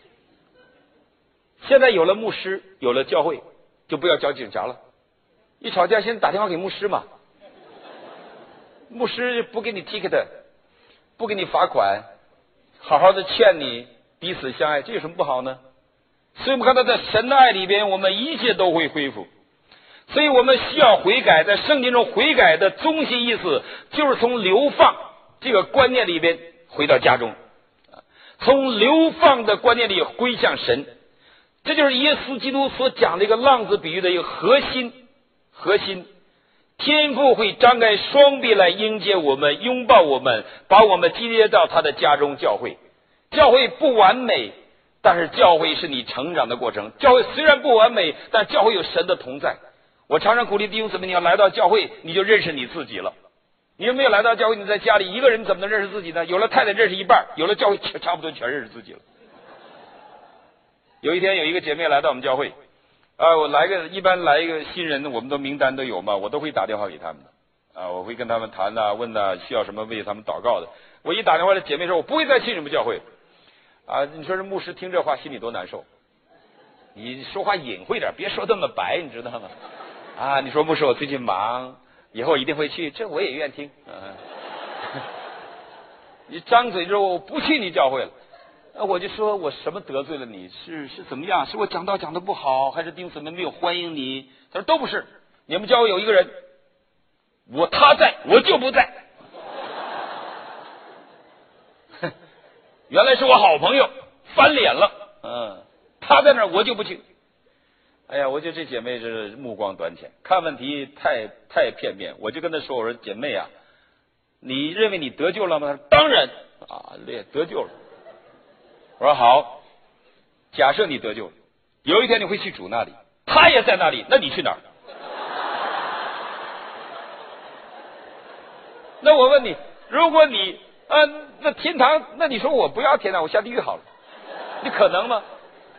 现在有了牧师，有了教会，就不要叫警察了。一吵架先打电话给牧师嘛，牧师不给你 ticket， 不给你罚款，好好的劝你彼此相爱，这有什么不好呢？所以我们看到在神的爱里边，我们一切都会恢复。所以我们需要悔改，在圣经中悔改的中心意思就是从流放这个观念里边回到家中，从流放的观念里归向神。这就是耶稣基督所讲的一个浪子比喻的一个核心。核心，天父会张开双臂来迎接我们，拥抱我们，把我们接到他的家中教会。教会不完美，但是教会是你成长的过程。教会虽然不完美，但教会有神的同在。我常常鼓励弟兄姊妹，你要来到教会，你就认识你自己了。你有没有来到教会？你在家里一个人怎么能认识自己呢？有了太太认识一半，有了教会差不多全认识自己了。 有一天有一个姐妹来到我们教会，啊，我来个一般来一个新人，我们的名单都有嘛，我都会打电话给他们的，啊，我会跟他们谈呐、问呐、需要什么为他们祷告的。我一打电话，这姐妹说我不会再去你们教会，啊，你说这牧师听这话心里多难受。你说话隐晦点，别说这么白，你知道吗？啊，你说牧师我最近忙，以后一定会去，这我也愿听。啊、你张嘴就说我不去你教会了。我就说我什么得罪了你？是是怎么样？是我讲道讲的不好，还是弟兄姊妹没有欢迎你？他说都不是，你们教会有一个人，我他在我就不在。原来是我好朋友，翻脸了。嗯，他在那儿我就不去。哎呀，我觉得这姐妹是目光短浅，看问题太太片面。我就跟她说，我说姐妹啊，你认为你得救了吗？她说当然啊，得救了。我说好，假设你得救了，有一天你会去主那里，他也在那里，那你去哪儿？那我问你，如果你啊，那天堂，那你说我不要天堂，我下地狱好了，你可能吗？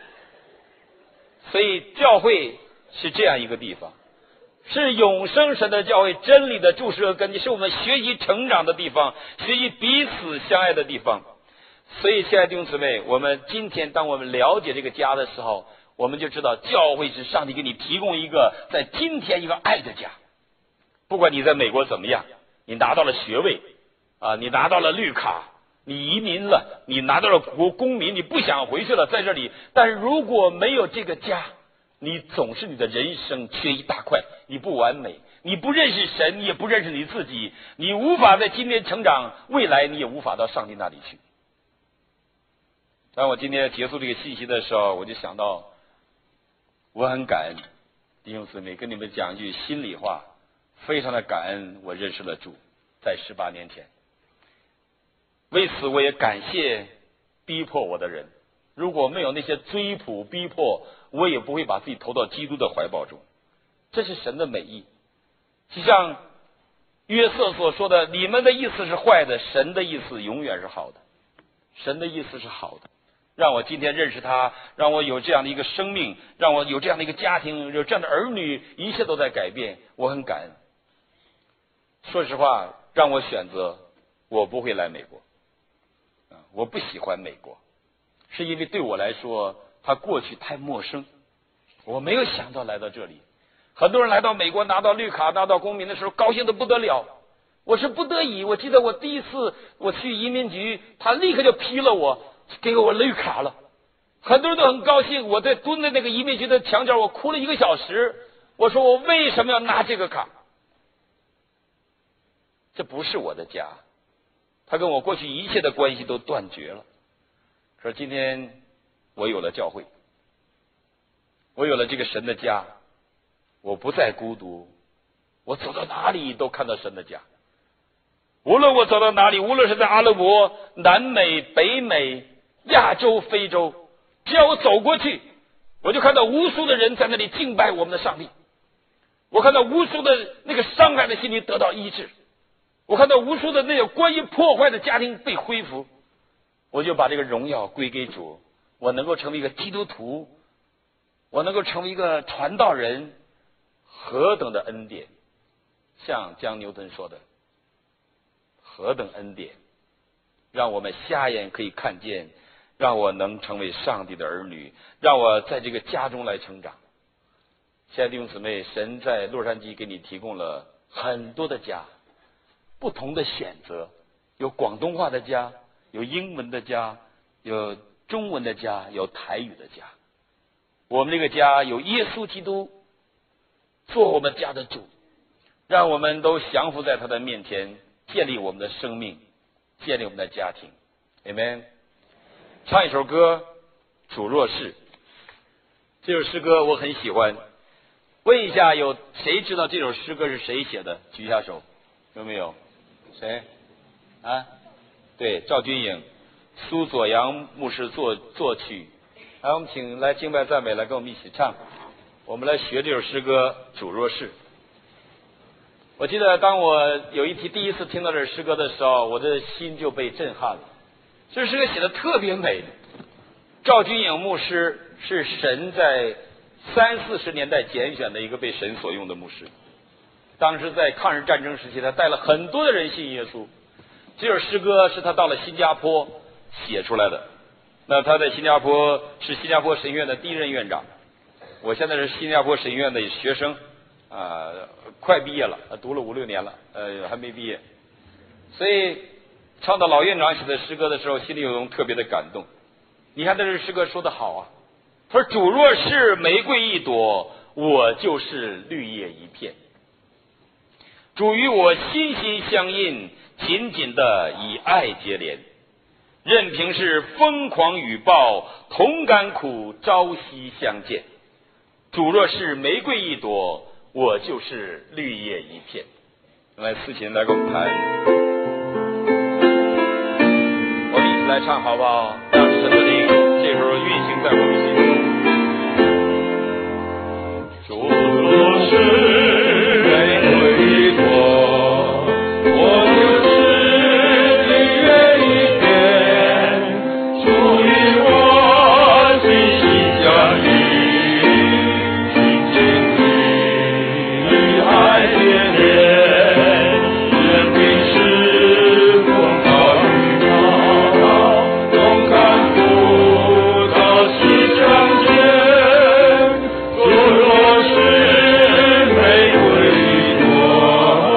所以教会是这样一个地方，是永生神的教会，真理的注释和根基，是我们学习成长的地方，学习彼此相爱的地方。所以，亲爱的弟兄姊妹，我们今天当我们了解这个家的时候，我们就知道教会是上帝给你提供一个在今天一个爱的家。不管你在美国怎么样，你拿到了学位啊，你拿到了绿卡，你移民了，你拿到了国公民，你不想回去了，在这里。但是如果没有这个家，你总是你的人生缺一大块，你不完美，你不认识神，你也不认识你自己，你无法在今天成长，未来你也无法到上帝那里去。当我今天结束这个信息的时候，我就想到，我很感恩弟兄姊妹，跟你们讲一句心里话，非常的感恩我认识了主，在十八年前。为此我也感谢逼迫我的人，如果没有那些追捕逼迫，我也不会把自己投到基督的怀抱中。这是神的美意，就像约瑟所说的，你们的意思是坏的，神的意思永远是好的。神的意思是好的，让我今天认识他，让我有这样的一个生命，让我有这样的一个家庭，有这样的儿女，一切都在改变，我很感恩。说实话，让我选择，我不会来美国，我不喜欢美国，是因为对我来说，它过去太陌生，我没有想到来到这里。很多人来到美国拿到绿卡拿到公民的时候高兴得不得了，我是不得已。我记得我第一次我去移民局，他立刻就批了我，给我绿卡了。很多人都很高兴，我在蹲在那个移民局的墙角，我哭了一个小时。我说我为什么要拿这个卡？这不是我的家，他跟我过去一切的关系都断绝了。可是今天我有了教会，我有了这个神的家，我不再孤独，我走到哪里都看到神的家。无论我走到哪里，无论是在阿拉伯、南美、北美、亚洲、非洲，只要我走过去，我就看到无数的人在那里敬拜我们的上帝，我看到无数的那个伤害的心灵得到医治，我看到无数的那个关于破坏的家庭被恢复，我就把这个荣耀归给主。我能够成为一个基督徒，我能够成为一个传道人，何等的恩典！像江牛顿说的，何等恩典，让我们瞎眼可以看见，让我能成为上帝的儿女，让我在这个家中来成长。亲爱的弟兄姊妹，神在洛杉矶给你提供了很多的家，不同的选择，有广东话的家，有英文的家，有中文的家，有台语的家。我们这个家有耶稣基督做我们家的主，让我们都降服在他的面前，建立我们的生命，建立我们的家庭。 Amen。 唱一首歌，主若是。这首诗歌我很喜欢，问一下有谁知道这首诗歌是谁写的？举一下手，有没有？谁啊？对，赵君颖，苏左阳牧师作作曲。来，我们请来敬拜赞美来跟我们一起唱，我们来学这首诗歌主若是。我记得当我有一ที第一次听到这首诗歌的时候，我的心就被震撼了。这首诗歌写的特别美， 赵君颖牧师是神在三四十年代拣选的一个被神所用的牧师。当时在抗日战争时期，他带了很多的人信耶稣。这首诗歌是他到了新加坡写出来的。那他在新加坡是新加坡神院的第一任院长。我现在是新加坡神院的学生，啊、呃，快毕业了，读了五六年了，呃，还没毕业。所以唱到老院长写的诗歌的时候，心里有种特别的感动。你看，这首诗歌说得好啊，他说：“主若是玫瑰一朵，我就是绿叶一片。主与我心心相印，紧紧的以爱结连。任凭是疯狂雨暴，同甘苦，朝夕相见。主若是玫瑰一朵，我就是绿叶一片。”来，思琴来给我们弹，我们一起来唱好不好？让神的灵这时候运行在我们心中。主若是玫瑰一朵，我就是绿叶一片。主与我心心相印，紧紧地以爱结连。任凭是风暴雨暴，同甘苦，朝夕相见。主若是玫瑰一朵，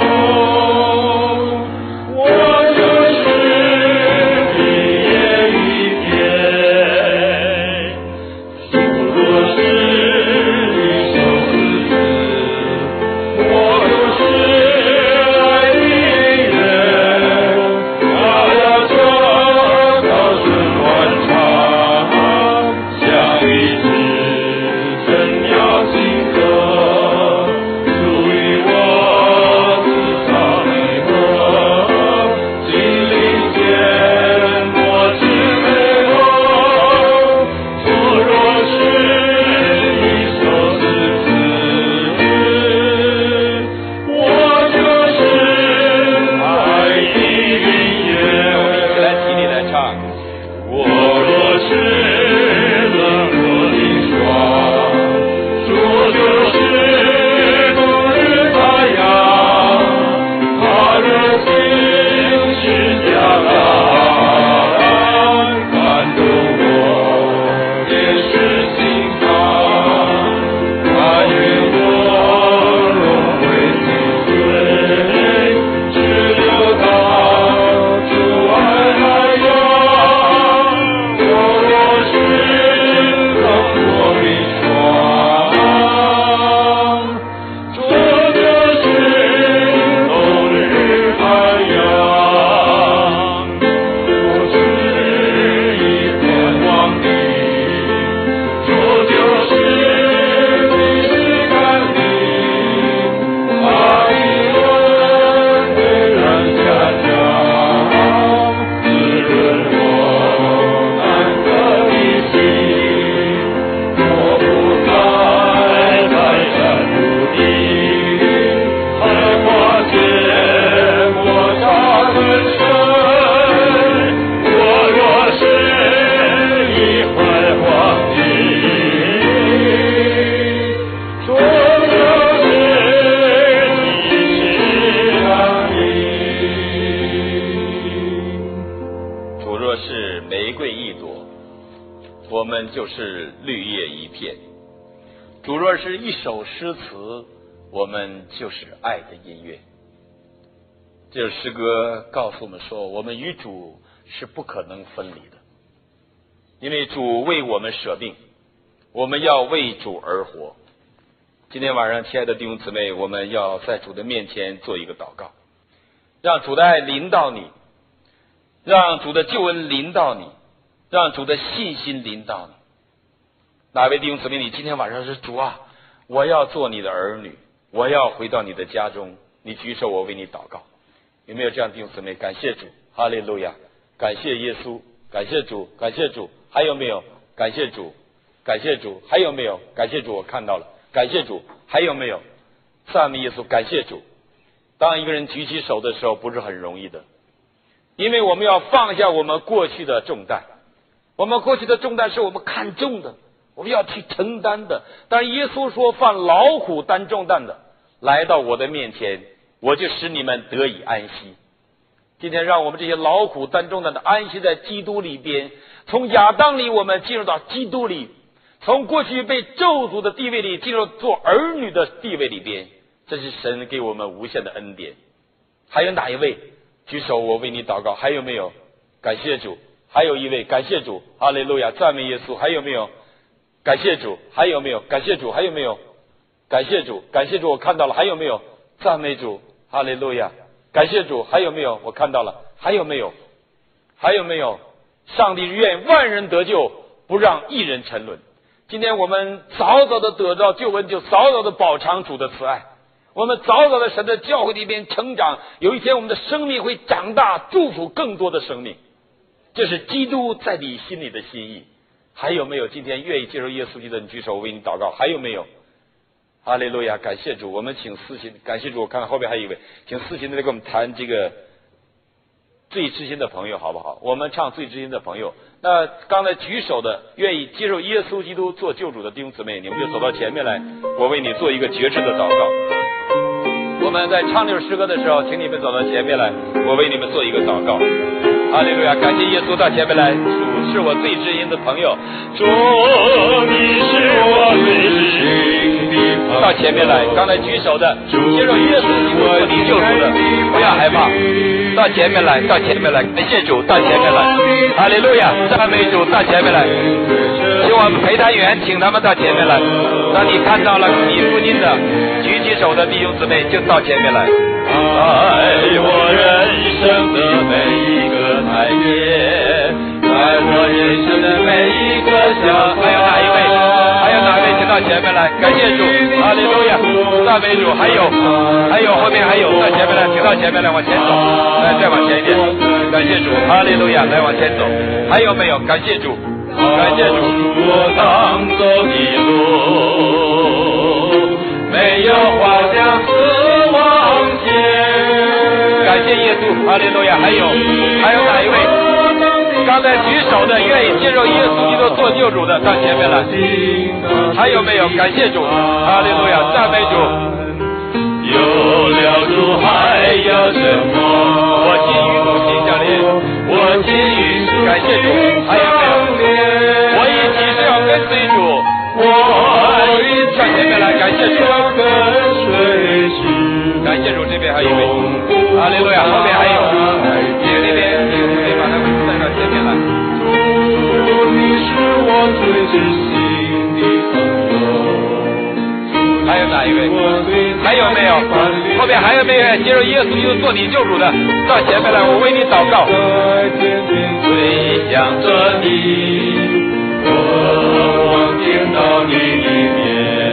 我就是绿叶一片。主若是一首诗词，我就是爱的人。摇摇车高声欢唱，像一支真鸟情歌。主与我自唱离合，心灵间我是美梦。主若是一首诗词，我就是爱的语言。我们一起来起立来唱。我若是冷若冰霜，主就是冬日太阳。他热情是江浪，感动我也是心肠。但愿我融会心碎，只流到主爱海洋。我若是冷若冰霜，这就是冬日太阳。我是一片黄地，这就是你是甘霖。爱恩虽然加强，滋润我难得的心。我不再在山谷里，海花溅我扎根深。我若是一块黄地，这就是你是良民。主若是玫瑰一朵，我们就是绿叶一片。主若是一首诗词，我们就是爱的音乐。这首诗歌告诉我们说，我们与主是不可能分离的，因为主为我们舍命，我们要为主而活。今天晚上，亲爱的弟兄姊妹，我们要在主的面前做一个祷告，让主的爱临到你，让主的救恩临到你，让主的信心临到你。哪位弟兄姊妹，你今天晚上是主啊，我要做你的儿女，我要回到你的家中，你举手，我为你祷告。有没有这样的弟兄姊妹？感谢主，哈利路亚，感谢耶稣，感谢主，感谢主。还有没有？感谢主，感谢主。还有没有？感谢主，我看到了。感谢主，还有没有？赞美耶稣，感谢主。当一个人举起手的时候，不是很容易的，因为我们要放下我们过去的重担， 我们过去的重担是我们看重的，我们要去承担的。但耶稣说，犯劳苦担重担的来到我的面前，我就使你们得以安息。今天让我们这些劳苦担重担的安息在基督里边，从亚当里我们进入到基督里，从过去被咒诅的地位里进入做儿女的地位里边，这是神给我们无限的恩典。还有哪一位举手，我为你祷告？还有没有？感谢主。还有一位，感谢主，哈利路亚，赞美耶稣。还有没有？感谢主。还有没有？感谢主。还有没有？感谢主，感谢主，我看到了。还有没有？赞美主，哈利路亚，感谢主。还有没有？我看到了。还有没有？还有没有？上帝愿万人得救，不让一人沉沦。今天我们早早的得到救恩，就早早的饱尝主的慈爱。我们早早的神的教会里边成长，有一天我们的生命会长大，祝福更多的生命。这是基督在你心里的心意。还有没有今天愿意接受耶稣基督的？你举手，我为你祷告。还有没有？哈利路亚，感谢主。我们请思琴，感谢主。我看看后边还有一位，请思琴来跟我们谈这个最知心的朋友，好不好？我们唱最知心的朋友。那刚才举手的愿意接受耶稣基督做救主的弟兄姊妹，你们就走到前面来，我为你做一个决志的祷告。我们在唱这首诗歌的时候，请你们走到前面来，我为你们做一个祷告。哈利路亚，感谢耶稣到前面来，主是我最知心的朋友，主你是我最知心的朋友。到前面来，刚才举手的接受耶稣基督做你救主的，不要害怕，到前面来，到前面来，感谢主，到前面来，哈利路亚，赞美主，到前面来，请我们陪谈员请他们到前面来。当你看到了你附近的举起手的弟兄姊妹，就到前面来。在我人生的每一个台阶，在我人生的每一个小还有哪一位？还有哪位？请到前面来，感谢主，哈利路亚，赞美主。还有，还有后面还有，到前面来，请到前面来，往前走，来再往前一点，感谢主，哈利路亚，来往前走。还有没有？感谢主，感谢主。我当走的路，没有花香似往前。感谢耶稣，哈利路亚。还有，还有哪一位？刚才举手的愿意接受耶稣基督做救主的，到前面来。还有没有？感谢主，哈利路亚，赞美主。有了主还要什么？我心与主心相连，我心与主。感谢主。还有没有？我一起是要跟随主，我一上前面来，感谢主，感谢主。这边还有一位，哈利路亚，后面还有，这那边这边把他们带到前面来。你是我最知心的朋友。还有哪一位？还有没有？后面还有没有接受耶稣基督做你救主的？到前面来，我为你祷告。最想着你，我望见到你的面，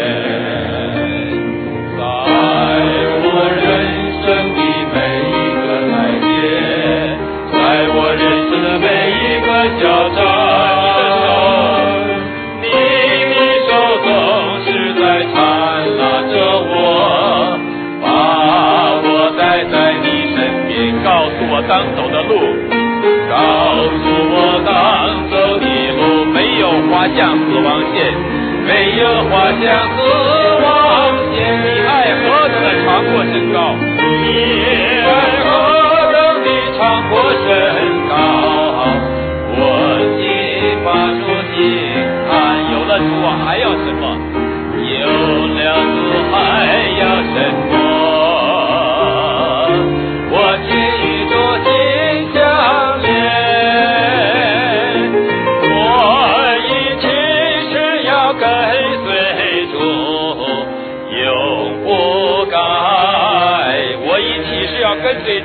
在我人生的每一个台阶，在我人生的每一个小站。你的手总是在缠拉着我，把我带在你身边，告诉我当走的路，告诉我当走的路，没有滑向死亡线，没有滑向死亡线。你爱何等的长阔深高，你爱何等的长阔深高。我心发出惊叹，有了主我还要什么？有了主还要什么？我心与主心相连，我一起是要跟随主，永不改。我一起是要跟随主，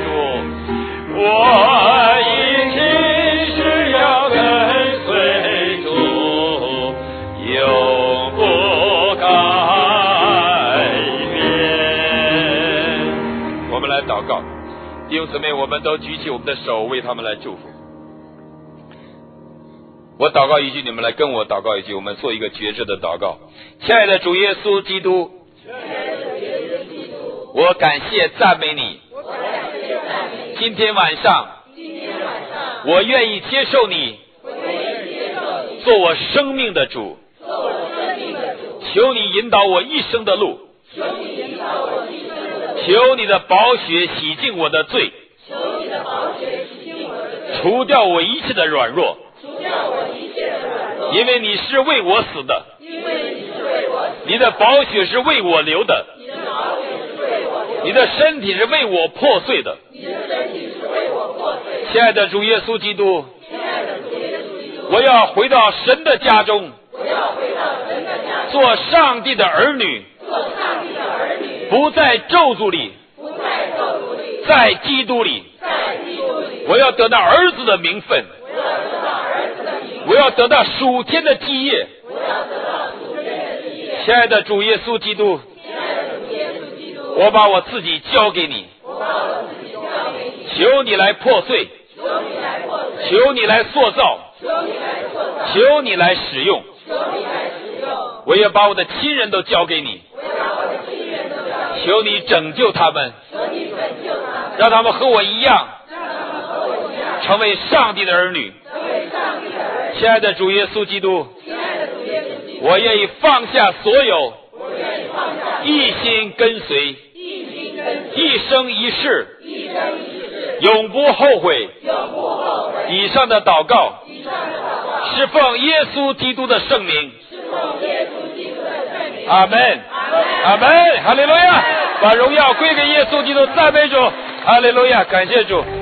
我一起是要跟随主，永不改变。我们来祷告，弟兄姊妹，我们都举起我们的手，为他们来祝福。我祷告一句，你们来跟我祷告一句，我们做一个决志的祷告。亲爱的主耶稣基督，我感谢赞美你。今天晚上，我愿意接受你做我生命的主，求你引导我一生的路，求你的宝血洗净我的罪，除掉我一切的软弱，因为你是为我死的，你的宝血是为我流的，你的身体是为我破碎的。亲爱的主耶稣基督，我要回到神的家中，做上帝的儿女，不在咒诅里，在基督里。我要得到儿子的名分，我要得到属天的基业。亲爱的主耶稣基督，我把我自己交给你，求你来破碎，求你来塑造，求你来使用。我也把我的亲人都交给你，求你拯救他们，让他们和我一样成为上帝的儿女。亲爱的主耶稣基督，我愿意放下所有，一心跟随，一生一世，永不后悔。以上的祷告是奉耶稣基督的圣名。阿门，阿门，哈利路亚！把荣耀归给耶稣基督，赞美主，哈利路亚！感谢主。